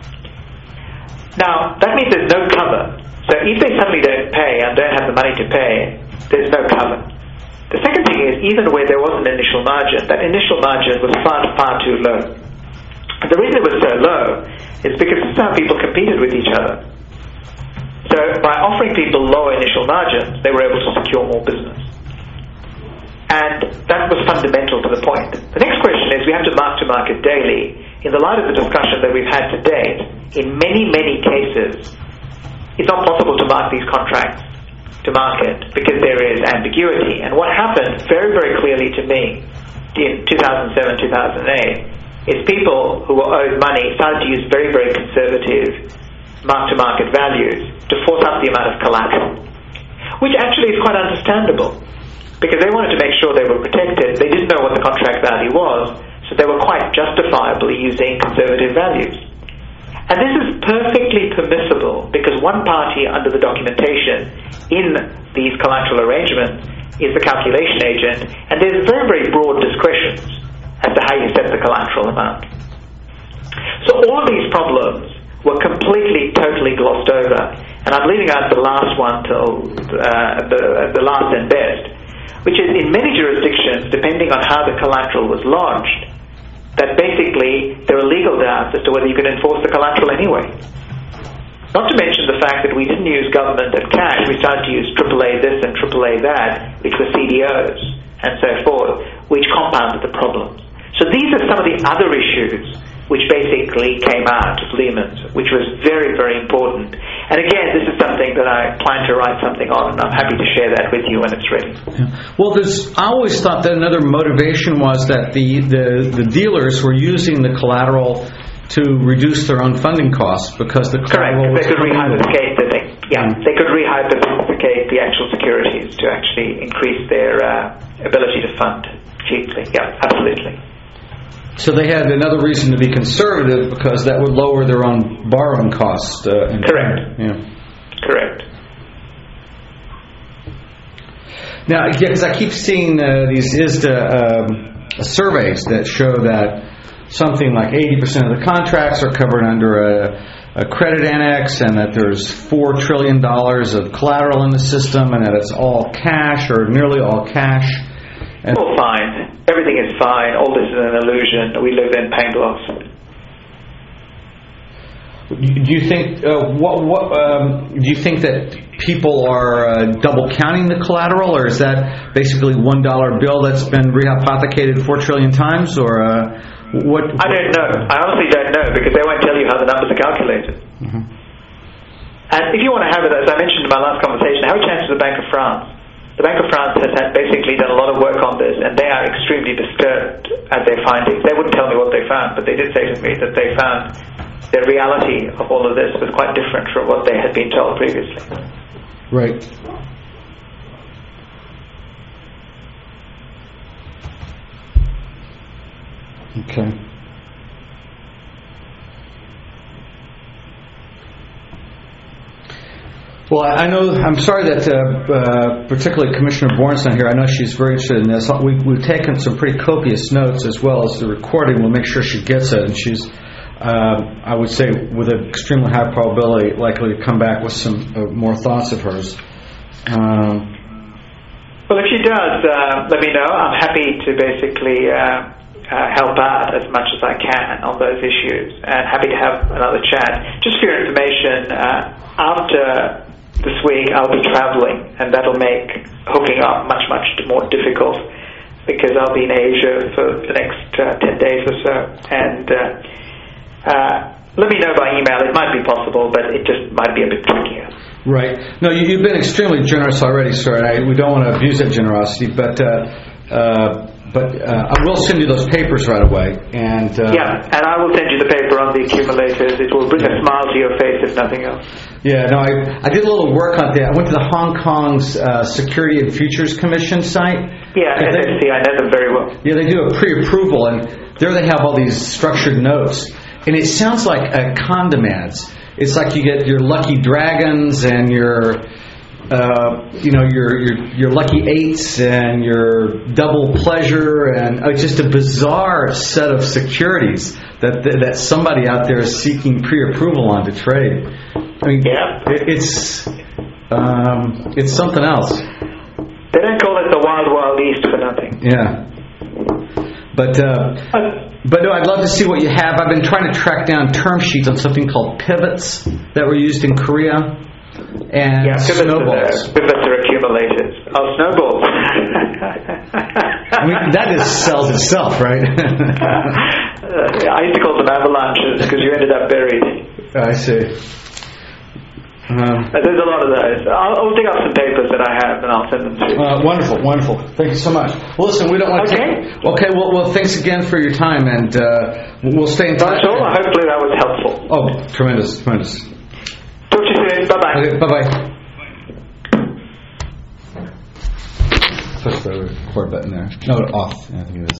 Now, that means there's no cover. So if they suddenly don't pay and don't have the money to pay, there's no cover. The second thing is, even where there was an initial margin, that initial margin was far, far too low. And the reason it was so low is because this is how people competed with each other. So by offering people lower initial margins, they were able to secure more business. And that was fundamental to the point. The next question is, we have to mark to market daily. In the light of the discussion that we've had to date, in many, many cases, it's not possible to mark these contracts to market because there is ambiguity. And what happened very, very clearly to me in two thousand seven, two thousand eight is people who were owed money started to use very, very conservative mark-to-market values to force up the amount of collateral, which actually is quite understandable because they wanted to make sure they were protected. They didn't know what the contract value was, so they were quite justifiably using conservative values. And this is perfectly permissible because one party under the documentation in these collateral arrangements is the calculation agent, and there's very, very broad discretions as to how you set the collateral amount. So all of these problems were completely, totally glossed over, and I'm leaving out the last one till uh, the, the last and best, which is in many jurisdictions, depending on how the collateral was lodged, that basically there are legal doubts as to whether you can enforce the collateral anyway. Not to mention the fact that we didn't use government and cash, we started to use triple A this and triple A that, which were C D Os and so forth, which compounded the problems. So these are some of the other issues which basically came out of Lehman's, which was very, very important. And again, this is something that I plan to write something on, and I'm happy to share that with you when it's ready. Yeah. Well, there's, I always thought that another motivation was that the, the, the dealers were using the collateral to reduce their own funding costs because the collateral Correct. They could rehypothecate the thing. Yeah, Mm. they could rehypothecate the actual securities to actually increase their uh, ability to fund cheaply. Yeah, absolutely. So they had another reason to be conservative because that would lower their own borrowing costs. Uh, in Correct. Yeah. Correct. Now, because I keep seeing uh, these I S D A um, surveys that show that something like eighty percent of the contracts are covered under a, a credit annex, and that there's four trillion dollars of collateral in the system, and that it's all cash or nearly all cash. And all fine. Everything is fine. All this is an illusion. We live in Pangloss. Do you think uh, what what um, do you think that people are uh, double counting the collateral, or is that basically one dollar bill that's been rehypothecated four trillion times, or uh, what? I don't know. I honestly don't know because they won't tell you how the numbers are calculated. Mm-hmm. And if you want to have it, as I mentioned in my last conversation, have a chance to the Bank of France. The Bank of France has had basically done a lot of work on this, and they are extremely disturbed at their findings. They wouldn't tell me what they found, but they did say to me that they found the reality of all of this was quite different from what they had been told previously. Right. Okay. Well, I know. I'm sorry that uh, uh, particularly Commissioner Bourne's not here. I know she's very interested in this. We, we've taken some pretty copious notes as well as the recording. We'll make sure she gets it, and she's, uh, I would say, with an extremely high probability, likely to come back with some uh, more thoughts of hers. Um, well, if she does, uh, let me know. I'm happy to basically uh, uh, help out as much as I can on those issues, and happy to have another chat. Just for your information, uh, after this week I'll be traveling, and that'll make hooking up much, much more difficult because I'll be in Asia for the next uh, ten days or so. And uh, uh, let me know by email. It might be possible, but it just might be a bit trickier. Right. No, you, you've been extremely generous already, sir. And I, we don't want to abuse that generosity, but uh, uh, but uh, I will send you those papers right away. And uh, yeah, and I will send you the paper on the accumulators. It will bring a smile to your face, if nothing else. Yeah, no, I, I did a little work on that. I went to the Hong Kong's uh, Security and Futures Commission site. Yeah, S F C, I know them very well. Yeah, they do a pre-approval, and there they have all these structured notes. And it sounds like uh, condom ads. It's like you get your Lucky Dragons and your, uh, you know, your, your your Lucky Eights and your Double Pleasure, and uh, just a bizarre set of securities that that somebody out there is seeking pre-approval on to trade. I mean, yeah. it, it's um, it's something else. They don't call it the Wild Wild East for nothing. Yeah. But uh, but no, I'd love to see what you have. I've been trying to track down term sheets on something called pivots that were used in Korea, and yeah, pivots snowballs. Are, pivots are accumulators. Oh, snowballs. I mean, that is sells itself, right? uh, I used to call them avalanches because you ended up buried. I see. Um, There's a lot of those. I'll, I'll dig up some papers that I have and I'll send them to you. Uh, wonderful, wonderful. Thank you so much. Well, listen, we don't want to okay. take... Okay, well, well, thanks again for your time, and uh, we'll stay in touch. That's all. Hopefully that was helpful. Oh, tremendous, tremendous. Talk to you soon. Bye-bye. Okay, bye-bye. Push the record button there. No, off. I think it is.